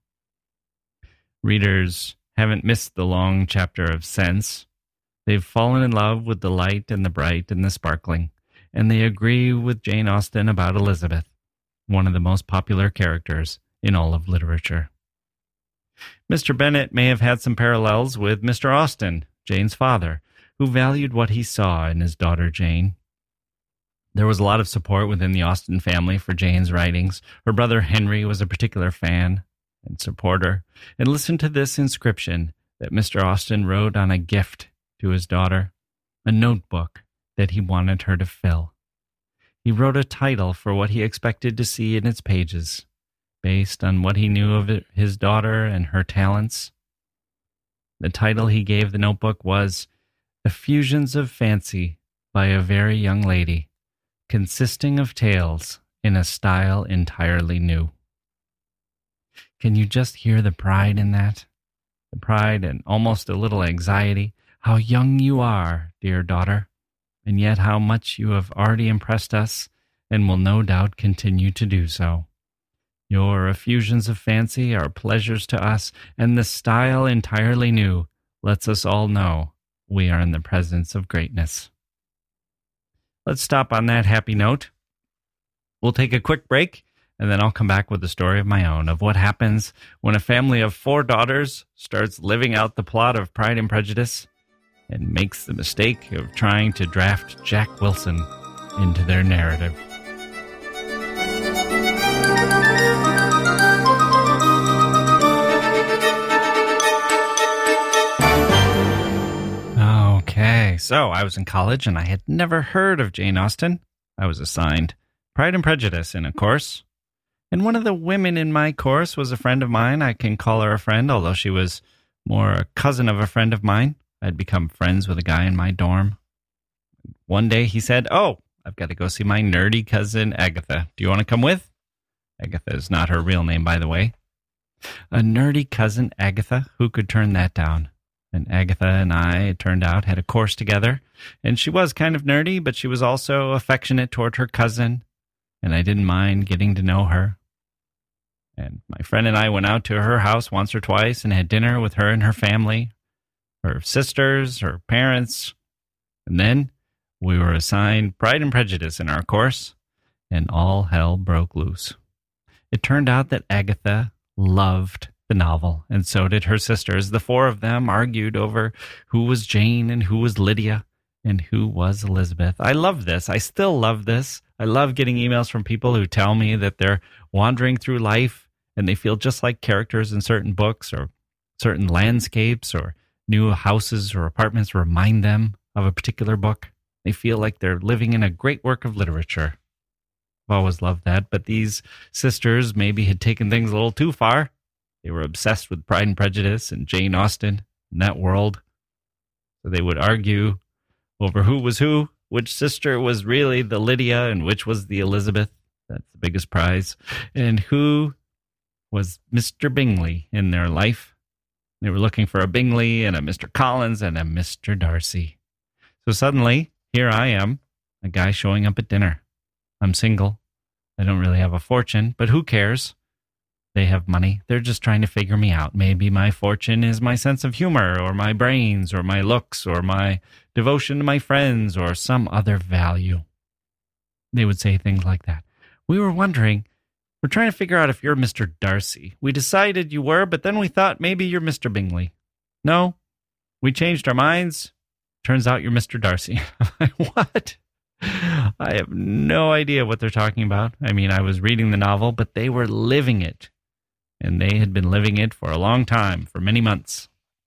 Readers haven't missed the long chapter of sense. They've fallen in love with the light and the bright and the sparkling, and they agree with Jane Austen about Elizabeth, one of the most popular characters in all of literature. Mister Bennet may have had some parallels with Mister Austen, Jane's father, who valued what he saw in his daughter Jane. There was a lot of support within the Austen family for Jane's writings. Her brother Henry was a particular fan and supporter. And listen to this inscription that Mister Austen wrote on a gift to his daughter, a notebook that he wanted her to fill. He wrote a title for what he expected to see in its pages, based on what he knew of it, his daughter and her talents. The title he gave the notebook was Effusions of Fancy by a Very Young Lady, consisting of tales in a style entirely new. Can you just hear the pride in that? The pride and almost a little anxiety. How young you are, dear daughter, and yet how much you have already impressed us and will no doubt continue to do so. Your effusions of fancy are pleasures to us, and the style entirely new lets us all know we are in the presence of greatness. Let's stop on that happy note. We'll take a quick break, and then I'll come back with a story of my own of what happens when a family of four daughters starts living out the plot of Pride and Prejudice and makes the mistake of trying to draft Jack Wilson into their narrative. Okay, so I was in college and I had never heard of Jane Austen. I was assigned Pride and Prejudice in a course. And one of the women in my course was a friend of mine. I can call her a friend, although she was more a cousin of a friend of mine. I'd become friends with a guy in my dorm. One day he said, "Oh, I've got to go see my nerdy cousin Agatha. Do you want to come with?" Agatha is not her real name, by the way. A nerdy cousin Agatha? Who could turn that down? And Agatha and I, it turned out, had a course together. And she was kind of nerdy, but she was also affectionate toward her cousin. And I didn't mind getting to know her. And my friend and I went out to her house once or twice and had dinner with her and her family, her sisters, her parents. And then we were assigned Pride and Prejudice in our course, and all hell broke loose. It turned out that Agatha loved the novel, and so did her sisters. The four of them argued over who was Jane and who was Lydia and who was Elizabeth. I love this. I still love this. I love getting emails from people who tell me that they're wandering through life and they feel just like characters in certain books or certain landscapes or new houses or apartments remind them of a particular book. They feel like they're living in a great work of literature. I've always loved that, but these sisters maybe had taken things a little too far. They were obsessed with Pride and Prejudice and Jane Austen and that world. So they would argue over who was who, which sister was really the Lydia and which was the Elizabeth. That's the biggest prize. And who was Mister Bingley in their life. They were looking for a Bingley and a Mister Collins and a Mister Darcy. So suddenly, here I am, a guy showing up at dinner. I'm single. I don't really have a fortune, but who cares? They have money. They're just trying to figure me out. Maybe my fortune is my sense of humor or my brains or my looks or my devotion to my friends or some other value. They would say things like that. We were wondering, we're trying to figure out if you're Mister Darcy. We decided you were, but then we thought maybe you're Mister Bingley. No, we changed our minds. Turns out you're Mister Darcy. What? I have no idea what they're talking about. I mean, I was reading the novel, but they were living it. And they had been living it for a long time, for many months.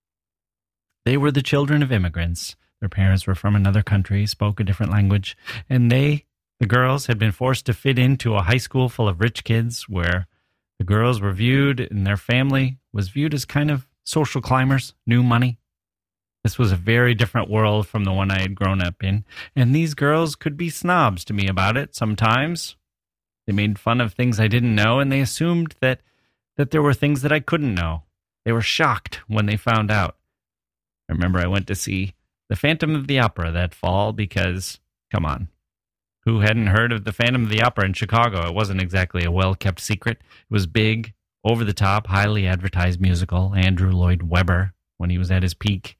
They were the children of immigrants. Their parents were from another country, spoke a different language, and they, the girls, had been forced to fit into a high school full of rich kids where the girls were viewed, and their family was viewed as kind of social climbers, new money. This was a very different world from the one I had grown up in, and these girls could be snobs to me about it sometimes. They made fun of things I didn't know, and they assumed that that there were things that I couldn't know. They were shocked when they found out. I remember I went to see The Phantom of the Opera that fall because, come on, who hadn't heard of The Phantom of the Opera in Chicago? It wasn't exactly a well-kept secret. It was big, over-the-top, highly advertised musical, Andrew Lloyd Webber, when he was at his peak.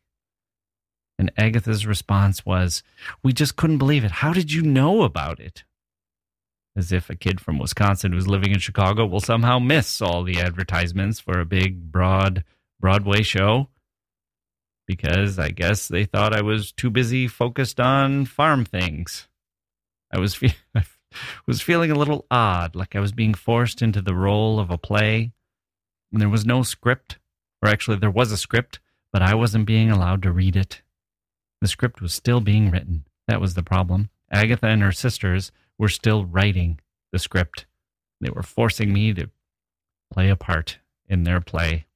And Agatha's response was, "We just couldn't believe it. How did you know about it?" As if a kid from Wisconsin who's living in Chicago will somehow miss all the advertisements for a big, broad Broadway show. Because I guess they thought I was too busy focused on farm things. I was, fe- I was feeling a little odd, like I was being forced into the role of a play. And there was no script, or actually there was a script, but I wasn't being allowed to read it. The script was still being written. That was the problem. Agatha and her sisters were still writing the script. They were forcing me to play a part in their play.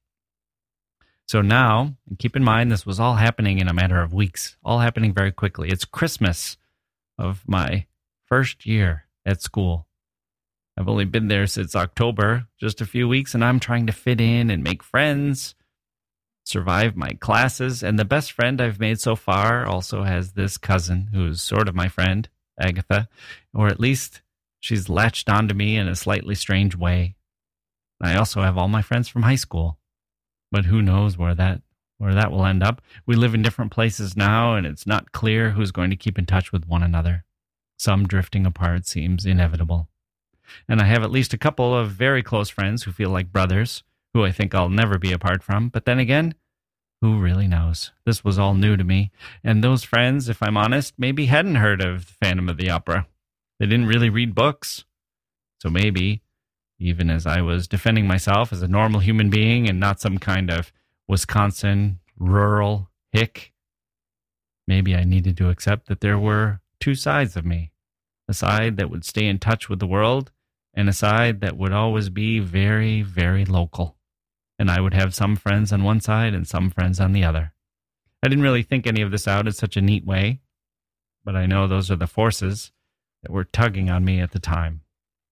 So now, and keep in mind, this was all happening in a matter of weeks, all happening very quickly. It's Christmas of my first year at school. I've only been there since October, just a few weeks, and I'm trying to fit in and make friends, survive my classes. And the best friend I've made so far also has this cousin who's sort of my friend, Agatha, or at least she's latched onto me in a slightly strange way. I also have all my friends from high school, but who knows where that where that will end up. We live in different places now, and it's not clear who's going to keep in touch with one another. Some drifting apart seems inevitable. And I have at least a couple of very close friends who feel like brothers, who I think I'll never be apart from. But then again, who really knows? This was all new to me. And those friends, if I'm honest, maybe hadn't heard of Phantom of the Opera. They didn't really read books. So maybe, even as I was defending myself as a normal human being and not some kind of Wisconsin rural hick, maybe I needed to accept that there were two sides of me. A side that would stay in touch with the world, and a side that would always be very, very local. And I would have some friends on one side and some friends on the other. I didn't really think any of this out in such a neat way, but I know those are the forces that were tugging on me at the time.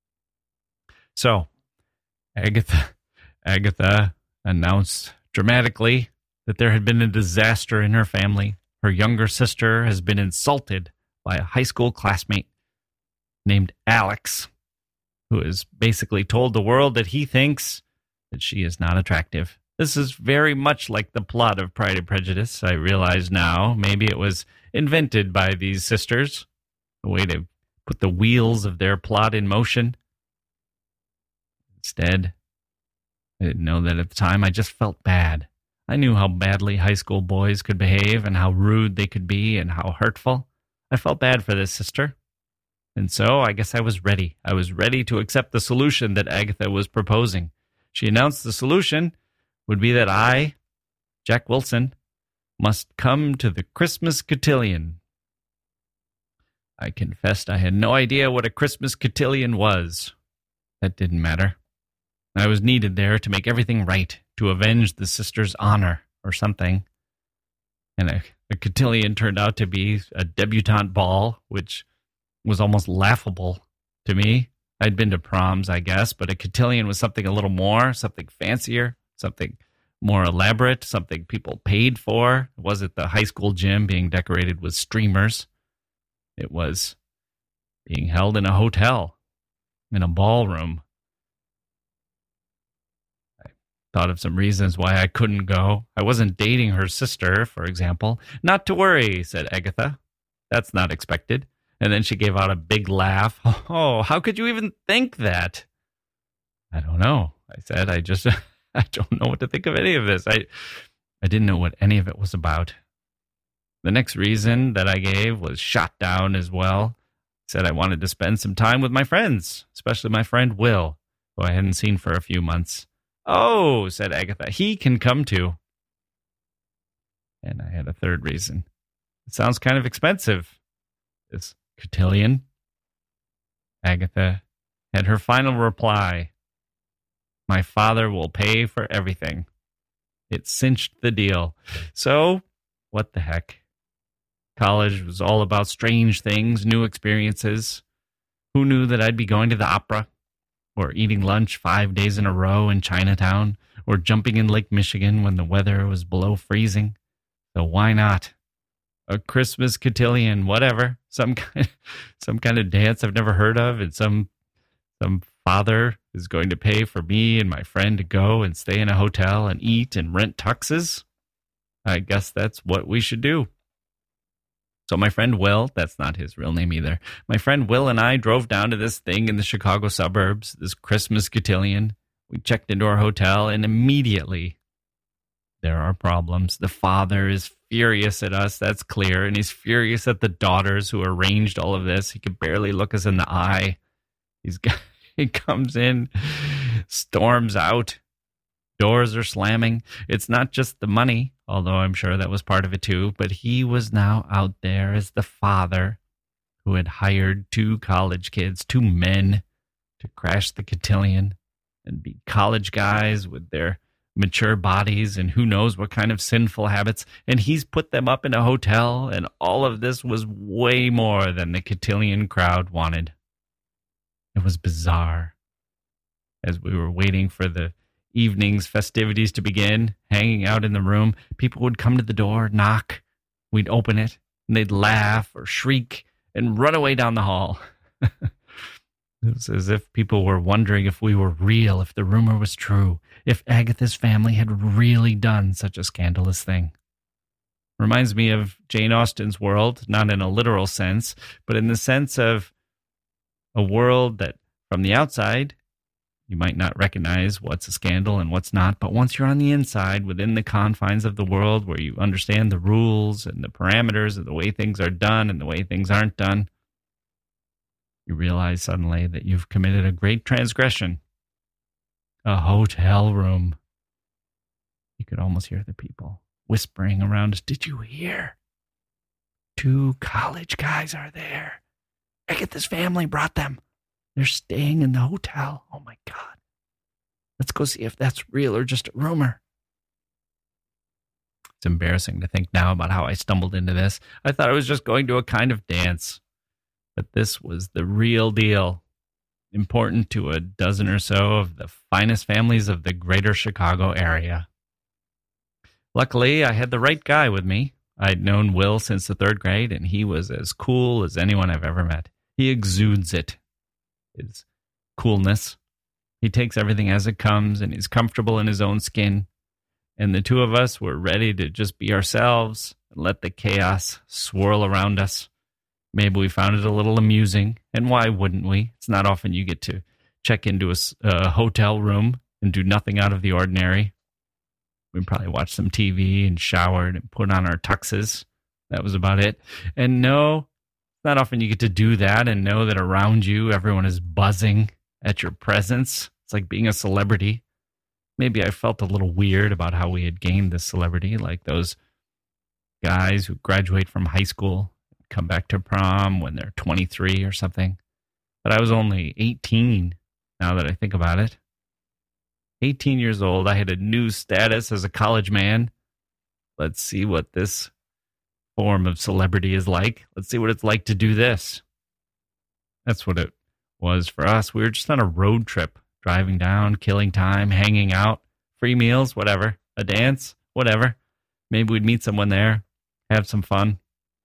So, Agatha, Agatha announced dramatically that there had been a disaster in her family. Her younger sister has been insulted by a high school classmate named Alex, who has basically told the world that he thinks that she is not attractive. This is very much like the plot of Pride and Prejudice. I realize now maybe it was invented by these sisters, a way to put the wheels of their plot in motion. Instead, I didn't know that at the time. I just felt bad. I knew how badly high school boys could behave and how rude they could be and how hurtful. I felt bad for this sister. And so I guess I was ready. I was ready to accept the solution that Agatha was proposing. She announced the solution would be that I, Jack Wilson, must come to the Christmas cotillion. I confessed I had no idea what a Christmas cotillion was. That didn't matter. I was needed there to make everything right, to avenge the sister's honor or something. And a, a cotillion turned out to be a debutante ball, which was almost laughable to me. I'd been to proms, I guess, but a cotillion was something a little more, something fancier, something more elaborate, something people paid for. It wasn't the high school gym being decorated with streamers. It was being held in a hotel, in a ballroom. I thought of some reasons why I couldn't go. I wasn't dating her sister, for example. Not to worry, said Agatha. That's not expected. And then she gave out a big laugh. Oh, how could you even think that? I don't know, I said. I just, I don't know what to think of any of this. I, I didn't know what any of it was about. The next reason that I gave was shot down as well. I said I wanted to spend some time with my friends, especially my friend Will, who I hadn't seen for a few months. Oh, said Agatha, he can come too. And I had a third reason. It sounds kind of expensive, this cotillion. Agatha had her final reply. My father will pay for everything. It cinched the deal. So, what the heck? College was all about strange things, new experiences. Who knew that I'd be going to the opera, or eating lunch five days in a row in Chinatown, or jumping in Lake Michigan when the weather was below freezing? So why not? A Christmas cotillion, whatever. Some kind, some kind of dance I've never heard of, and some some father is going to pay for me and my friend to go and stay in a hotel and eat and rent tuxes. I guess that's what we should do. So my friend Will, that's not his real name either. My friend Will and I drove down to this thing in the Chicago suburbs, this Christmas cotillion. We checked into our hotel, and immediately there are problems. The father is furious at us, that's clear, and he's furious at the daughters who arranged all of this. He could barely look us in the eye. He's got, he comes in, storms out. Doors are slamming. It's not just the money, although I'm sure that was part of it too, but he was now out there as the father who had hired two college kids, two men, to crash the cotillion and be college guys with their mature bodies and who knows what kind of sinful habits. And he's put them up in a hotel, and all of this was way more than the cotillion crowd wanted. It was bizarre. As we were waiting for the evening's festivities to begin, hanging out in the room, people would come to the door, knock, we'd open it, and they'd laugh or shriek and run away down the hall. It was as if people were wondering if we were real, if the rumor was true, if Agatha's family had really done such a scandalous thing. Reminds me of Jane Austen's world, not in a literal sense, but in the sense of a world that, from the outside, you might not recognize what's a scandal and what's not, but once you're on the inside, within the confines of the world, where you understand the rules and the parameters of the way things are done and the way things aren't done, you realize suddenly that you've committed a great transgression. A hotel room. You could almost hear the people whispering around us, "Did you hear? Two college guys are there. Agatha's family brought them. They're staying in the hotel. Oh my God. Let's go see if that's real or just a rumor." It's embarrassing to think now about how I stumbled into this. I thought I was just going to a kind of dance. But this was the real deal, important to a dozen or so of the finest families of the greater Chicago area. Luckily, I had the right guy with me. I'd known Will since the third grade, and he was as cool as anyone I've ever met. He exudes it, his coolness. He takes everything as it comes, and he's comfortable in his own skin. And the two of us were ready to just be ourselves and let the chaos swirl around us. Maybe we found it a little amusing, and why wouldn't we? It's not often you get to check into a, a hotel room and do nothing out of the ordinary. We probably watched some T V and showered and put on our tuxes. That was about it. And no, not often you get to do that and know that around you everyone is buzzing at your presence. It's like being a celebrity. Maybe I felt a little weird about how we had gained this celebrity, like those guys who graduate from high school, come back to prom when they're twenty-three or something. But I was only eighteen, now that I think about it. eighteen years old, I had a new status as a college man. Let's see what this form of celebrity is like. Let's see what it's like to do this. That's what it was for us. We were just on a road trip, driving down, killing time, hanging out, free meals, whatever, a dance, whatever. Maybe we'd meet someone there, have some fun.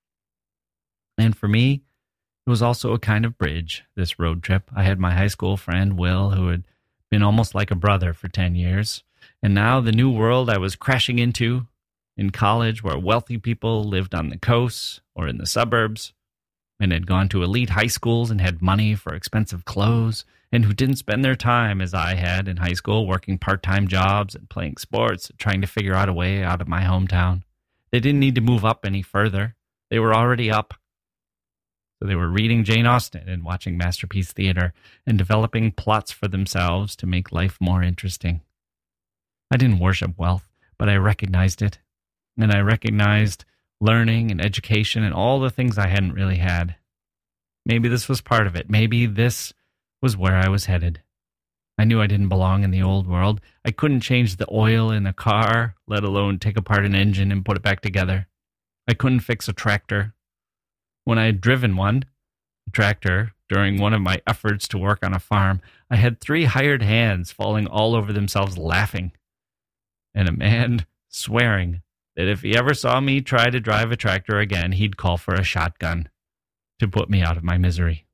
And for me, it was also a kind of bridge, this road trip. I had my high school friend, Will, who had been almost like a brother for ten years. And now the new world I was crashing into in college, where wealthy people lived on the coast or in the suburbs and had gone to elite high schools and had money for expensive clothes, and who didn't spend their time, as I had in high school, working part-time jobs and playing sports, and trying to figure out a way out of my hometown. They didn't need to move up any further. They were already up. So they were reading Jane Austen and watching Masterpiece Theater and developing plots for themselves to make life more interesting. I didn't worship wealth, but I recognized it. And I recognized learning and education and all the things I hadn't really had. Maybe this was part of it. Maybe this was where I was headed. I knew I didn't belong in the old world. I couldn't change the oil in a car, let alone take apart an engine and put it back together. I couldn't fix a tractor. When I had driven one, a tractor, during one of my efforts to work on a farm, I had three hired hands falling all over themselves laughing, and a man swearing that if he ever saw me try to drive a tractor again, he'd call for a shotgun to put me out of my misery.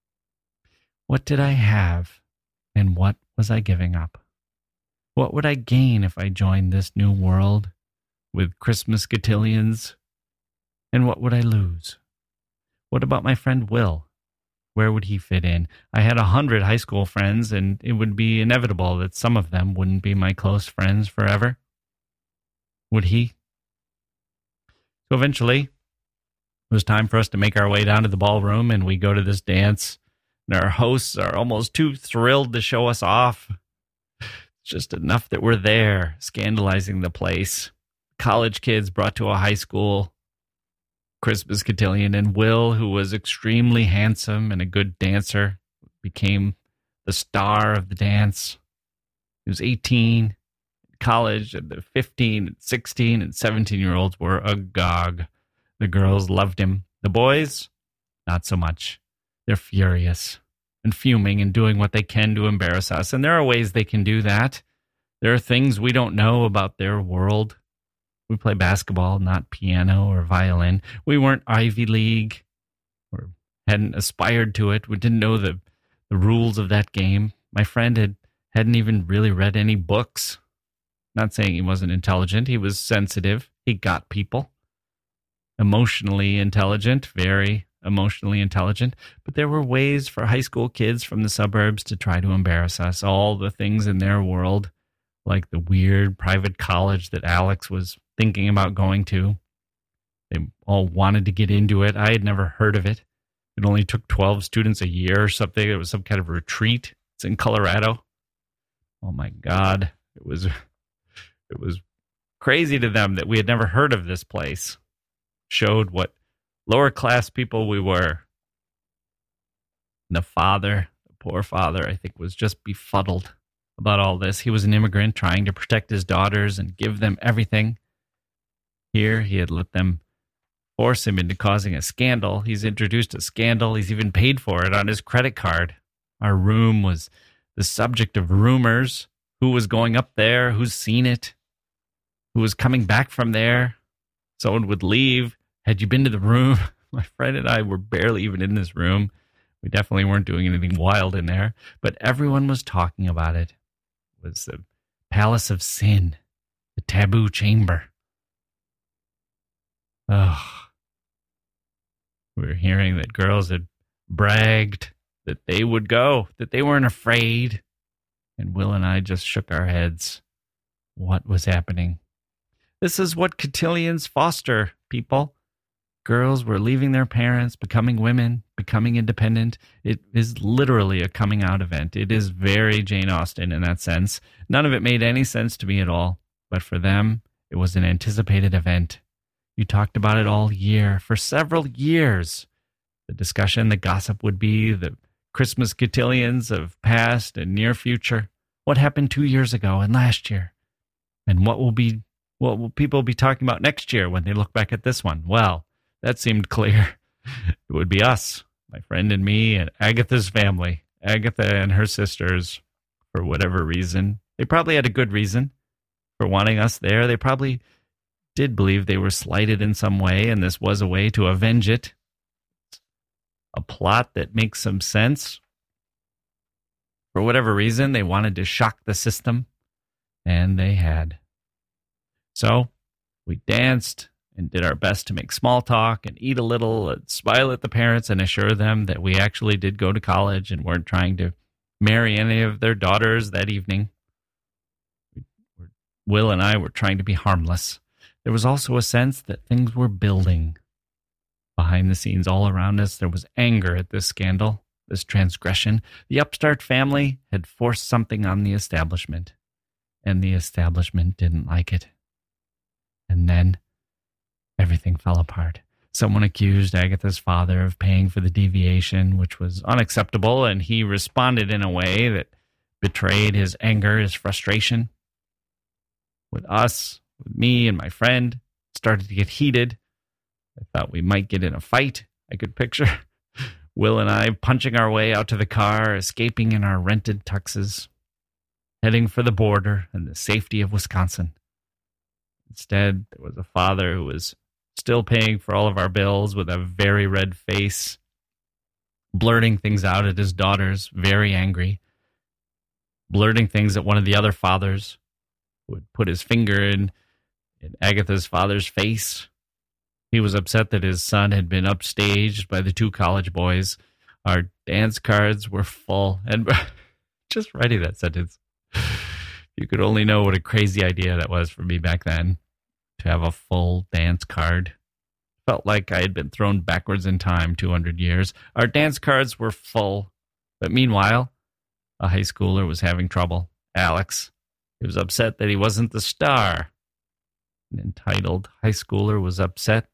What did I have, and what was I giving up? What would I gain if I joined this new world with Christmas cotillions? And what would I lose? What about my friend Will? Where would he fit in? I had a hundred high school friends, and it would be inevitable that some of them wouldn't be my close friends forever. Would he? So eventually, it was time for us to make our way down to the ballroom, and we go to this dance, and our hosts are almost too thrilled to show us off. It's just enough that we're there, scandalizing the place. College kids brought to a high school, Christmas cotillion, and Will, who was extremely handsome and a good dancer, became the star of the dance. He was eighteen, college, and the fifteen, sixteen, and seventeen-year-olds were agog. The girls loved him. The boys, not so much. They're furious and fuming and doing what they can to embarrass us. And there are ways they can do that. There are things we don't know about their world. We play basketball, not piano or violin. We weren't Ivy League or hadn't aspired to it. We didn't know the, the rules of that game. My friend had, hadn't even really read any books. Not saying he wasn't intelligent. He was sensitive. He got people. Emotionally intelligent, very emotionally intelligent. But there were ways for high school kids from the suburbs to try to embarrass us. All the things in their world, like the weird private college that Alex was thinking about going to. They all wanted to get into it. I had never heard of it. It only took twelve students a year or something. It was some kind of retreat. It's in Colorado. Oh my God. It was, it was crazy to them that we had never heard of this place. Showed what lower class people we were. And the father, the poor father, I think was just befuddled about all this. He was an immigrant trying to protect his daughters and give them everything. Here, he had let them force him into causing a scandal. He's introduced a scandal. He's even paid for it on his credit card. Our room was the subject of rumors. Who was going up there? Who's seen it? Who was coming back from there? Someone would leave. Had you been to the room? My friend and I were barely even in this room. We definitely weren't doing anything wild in there. But everyone was talking about it. It was the Palace of Sin, the taboo chamber. Oh, we were hearing that girls had bragged that they would go, that they weren't afraid. And Will and I just shook our heads. What was happening? This is what cotillions foster, people. Girls were leaving their parents, becoming women, becoming independent. It is literally a coming out event. It is very Jane Austen in that sense. None of it made any sense to me at all. But for them, it was an anticipated event. You talked about it all year, for several years. The discussion, the gossip would be the Christmas cotillions of past and near future. What happened two years ago and last year? And what will be what will people be talking about next year when they look back at this one? Well, that seemed clear. It would be us, my friend and me, and Agatha's family. Agatha and her sisters, for whatever reason. They probably had a good reason for wanting us there. They probably did believe they were slighted in some way, and this was a way to avenge it. A plot that makes some sense. For whatever reason, they wanted to shock the system, and they had. So, we danced and did our best to make small talk and eat a little and smile at the parents and assure them that we actually did go to college and weren't trying to marry any of their daughters that evening. Will and I were trying to be harmless. There was also a sense that things were building. Behind the scenes all around us, there was anger at this scandal, this transgression. The upstart family had forced something on the establishment, and the establishment didn't like it. And then everything fell apart. Someone accused Agatha's father of paying for the deviation, which was unacceptable, and he responded in a way that betrayed his anger, his frustration. With us, with me and my friend, it started to get heated. I thought we might get in a fight. I could picture Will and I punching our way out to the car, escaping in our rented tuxes, heading for the border and the safety of Wisconsin. Instead, there was a father who was still paying for all of our bills with a very red face, blurting things out at his daughters, very angry, blurting things at one of the other fathers who would put his finger in, in Agatha's father's face. He was upset that his son had been upstaged by the two college boys. Our dance cards were full. And just writing that sentence, you could only know what a crazy idea that was for me back then, to have a full dance card. Felt like I had been thrown backwards in time two hundred years. Our dance cards were full. But meanwhile, a high schooler was having trouble. Alex. He was upset that he wasn't the star. An entitled high schooler was upset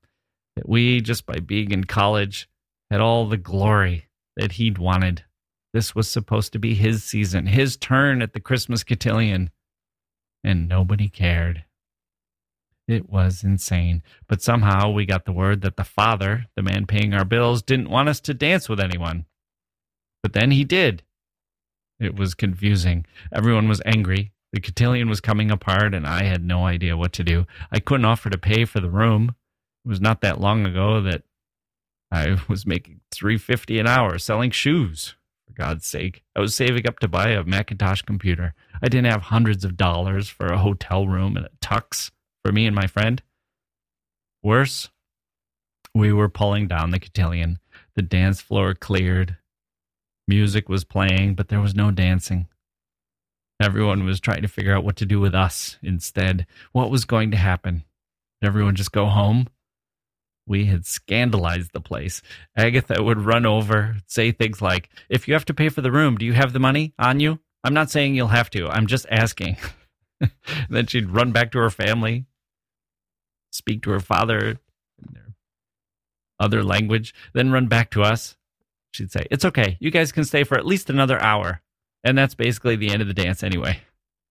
That we, just by being in college, had all the glory that he'd wanted. This was supposed to be his season, his turn at the Christmas cotillion. And nobody cared. It was insane. But somehow we got the word that the father, the man paying our bills, didn't want us to dance with anyone. But then he did. It was confusing. Everyone was angry. The cotillion was coming apart, and I had no idea what to do. I couldn't offer to pay for the room. It was not that long ago that I was making three dollars and fifty cents an hour selling shoes. For God's sake. I was saving up to buy a Macintosh computer. I didn't have hundreds of dollars for a hotel room and a tux for me and my friend. Worse, we were pulling down the cotillion. The dance floor cleared. Music was playing, but there was no dancing. Everyone was trying to figure out what to do with us instead. What was going to happen? Did everyone just go home? We had scandalized the place. Agatha would run over, say things like, if you have to pay for the room, do you have the money on you? I'm not saying you'll have to. I'm just asking. Then she'd run back to her family, speak to her father in their other language, then run back to us. She'd say, it's okay. You guys can stay for at least another hour. And that's basically the end of the dance anyway.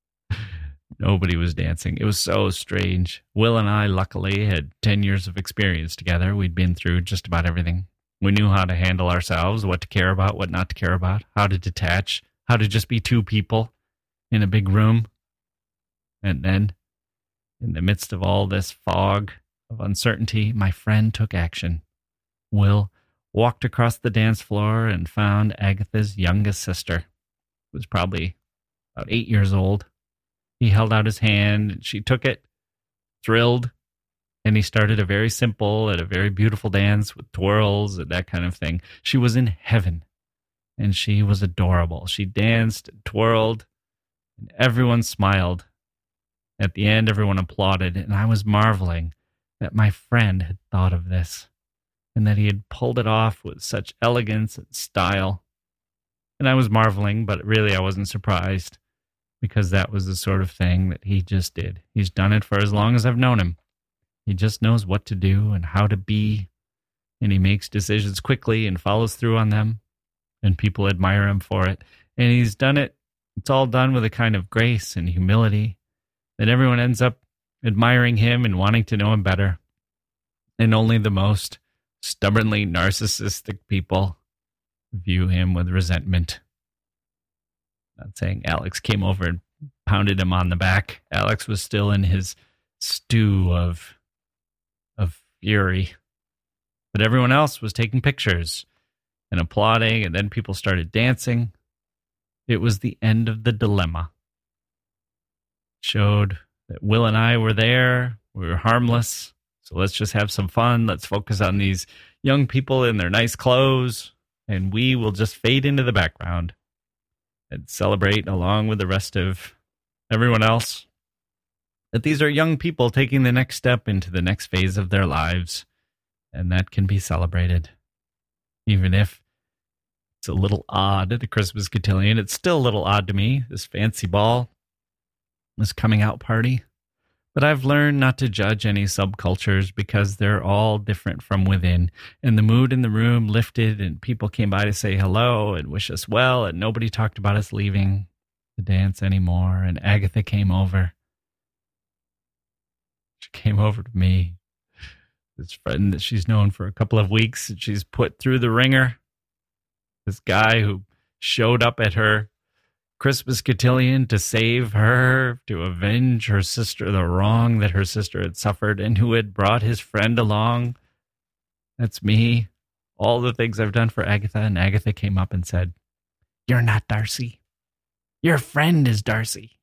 Nobody was dancing. It was so strange. Will and I, luckily, had ten years of experience together. We'd been through just about everything. We knew how to handle ourselves, what to care about, what not to care about, how to detach, how to just be two people in a big room. And then, in the midst of all this fog of uncertainty, my friend took action. Will walked across the dance floor and found Agatha's youngest sister, who was probably about eight years old. He held out his hand, and she took it, thrilled, and he started a very simple and a very beautiful dance with twirls and that kind of thing. She was in heaven, and she was adorable. She danced and twirled, and everyone smiled. At the end, everyone applauded, and I was marveling that my friend had thought of this, and that he had pulled it off with such elegance and style. And I was marveling, but really I wasn't surprised, because that was the sort of thing that he just did. He's done it for as long as I've known him. He just knows what to do and how to be, and he makes decisions quickly and follows through on them, and people admire him for it. And he's done it, it's all done with a kind of grace and humility that everyone ends up admiring him and wanting to know him better. And only the most stubbornly narcissistic people view him with resentment. Not saying Alex came over and pounded him on the back. Alex was still in his stew of, of fury. But everyone else was taking pictures and applauding, and then people started dancing. It was the end of the dilemma. It showed that Will and I were there. We were harmless. So let's just have some fun. Let's focus on these young people in their nice clothes, and we will just fade into the background and celebrate along with the rest of everyone else that these are young people taking the next step into the next phase of their lives, and that can be celebrated. Even if it's a little odd at the Christmas cotillion, it's still a little odd to me, this fancy ball, this coming out party. But I've learned not to judge any subcultures because they're all different from within. And the mood in the room lifted, and people came by to say hello and wish us well, and nobody talked about us leaving the dance anymore. And Agatha came over. She came over to me, this friend that she's known for a couple of weeks, and she's put through the ringer. This guy who showed up at her Christmas cotillion to save her, to avenge her sister, the wrong that her sister had suffered, and who had brought his friend along. That's me. All the things I've done for Agatha. And Agatha came up and said, "You're not Darcy. Your friend is Darcy."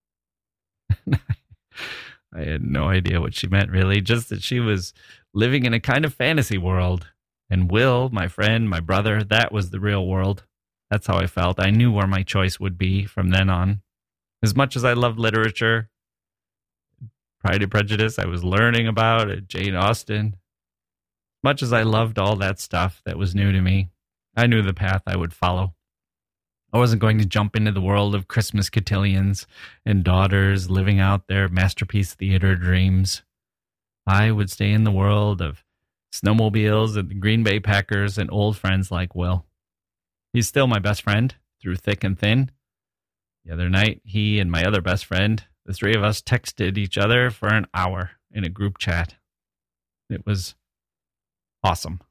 I had no idea what she meant, really. Just that she was living in a kind of fantasy world. And Will, my friend, my brother, that was the real world. That's how I felt. I knew where my choice would be from then on. As much as I loved literature, Pride and Prejudice, I was learning about it, Jane Austen. As much as I loved all that stuff that was new to me, I knew the path I would follow. I wasn't going to jump into the world of Christmas cotillions and daughters living out their masterpiece theater dreams. I would stay in the world of snowmobiles and the Green Bay Packers and old friends like Will. He's still my best friend through thick and thin. The other night, he and my other best friend, the three of us texted each other for an hour in a group chat. It was awesome.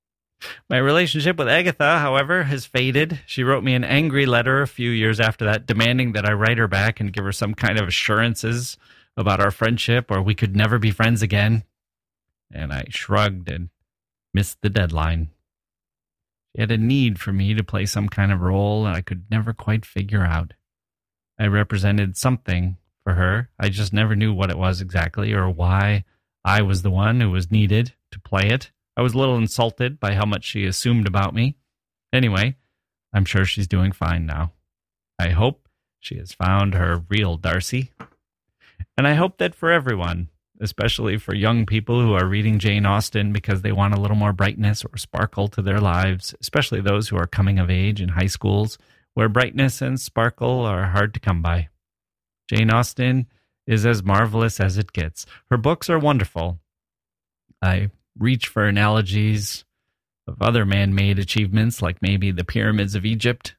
My relationship with Agatha, however, has faded. She wrote me an angry letter a few years after that, demanding that I write her back and give her some kind of assurances about our friendship or we could never be friends again. And I shrugged and missed the deadline. She had a need for me to play some kind of role that I could never quite figure out. I represented something for her. I just never knew what it was exactly or why I was the one who was needed to play it. I was a little insulted by how much she assumed about me. Anyway, I'm sure she's doing fine now. I hope she has found her real Darcy. And I hope that for everyone, especially for young people who are reading Jane Austen because they want a little more brightness or sparkle to their lives, especially those who are coming of age in high schools, where brightness and sparkle are hard to come by. Jane Austen is as marvelous as it gets. Her books are wonderful. I reach for analogies of other man-made achievements, like maybe the pyramids of Egypt.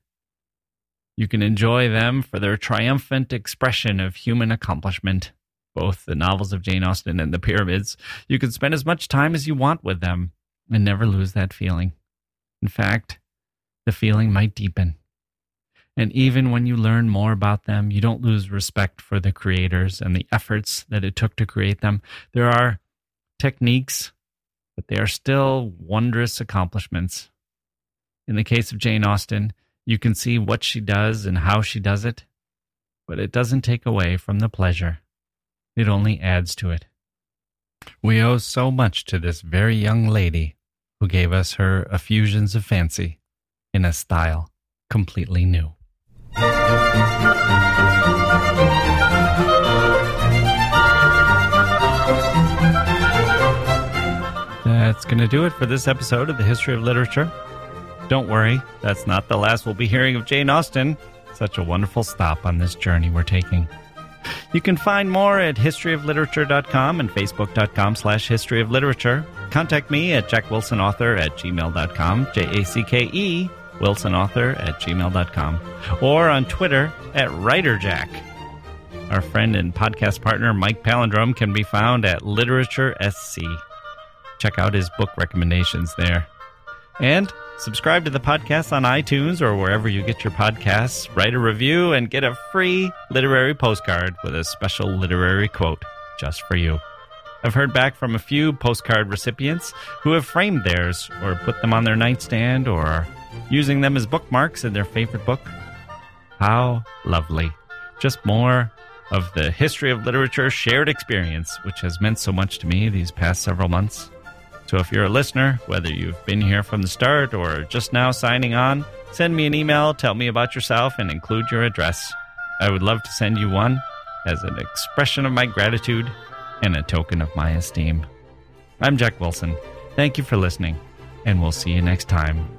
You can enjoy them for their triumphant expression of human accomplishment, both the novels of Jane Austen and the pyramids. You can spend as much time as you want with them and never lose that feeling. In fact, the feeling might deepen. And even when you learn more about them, you don't lose respect for the creators and the efforts that it took to create them. There are techniques, but they are still wondrous accomplishments. In the case of Jane Austen, you can see what she does and how she does it, but it doesn't take away from the pleasure. It only adds to it. We owe so much to this very young lady who gave us her effusions of fancy in a style completely new. That's going to do it for this episode of The History of Literature. Don't worry, that's not the last we'll be hearing of Jane Austen. Such a wonderful stop on this journey we're taking. You can find more at history of literature dot com and facebook.com slash history of literature. Contact me at jackwilsonauthor at gmail dot com, J A C K E, wilsonauthor at gmail dot com, or on Twitter at WriterJack. Our friend and podcast partner Mike Palindrome can be found at Literature S C. Check out his book recommendations there. And subscribe to the podcast on iTunes or wherever you get your podcasts. Write a review and get a free literary postcard with a special literary quote just for you. I've heard back from a few postcard recipients who have framed theirs or put them on their nightstand or are using them as bookmarks in their favorite book. How lovely. Just more of the history of literature shared experience, which has meant so much to me these past several months. So if you're a listener, whether you've been here from the start or just now signing on, send me an email, tell me about yourself, and include your address. I would love to send you one as an expression of my gratitude and a token of my esteem. I'm Jack Wilson. Thank you for listening, and we'll see you next time.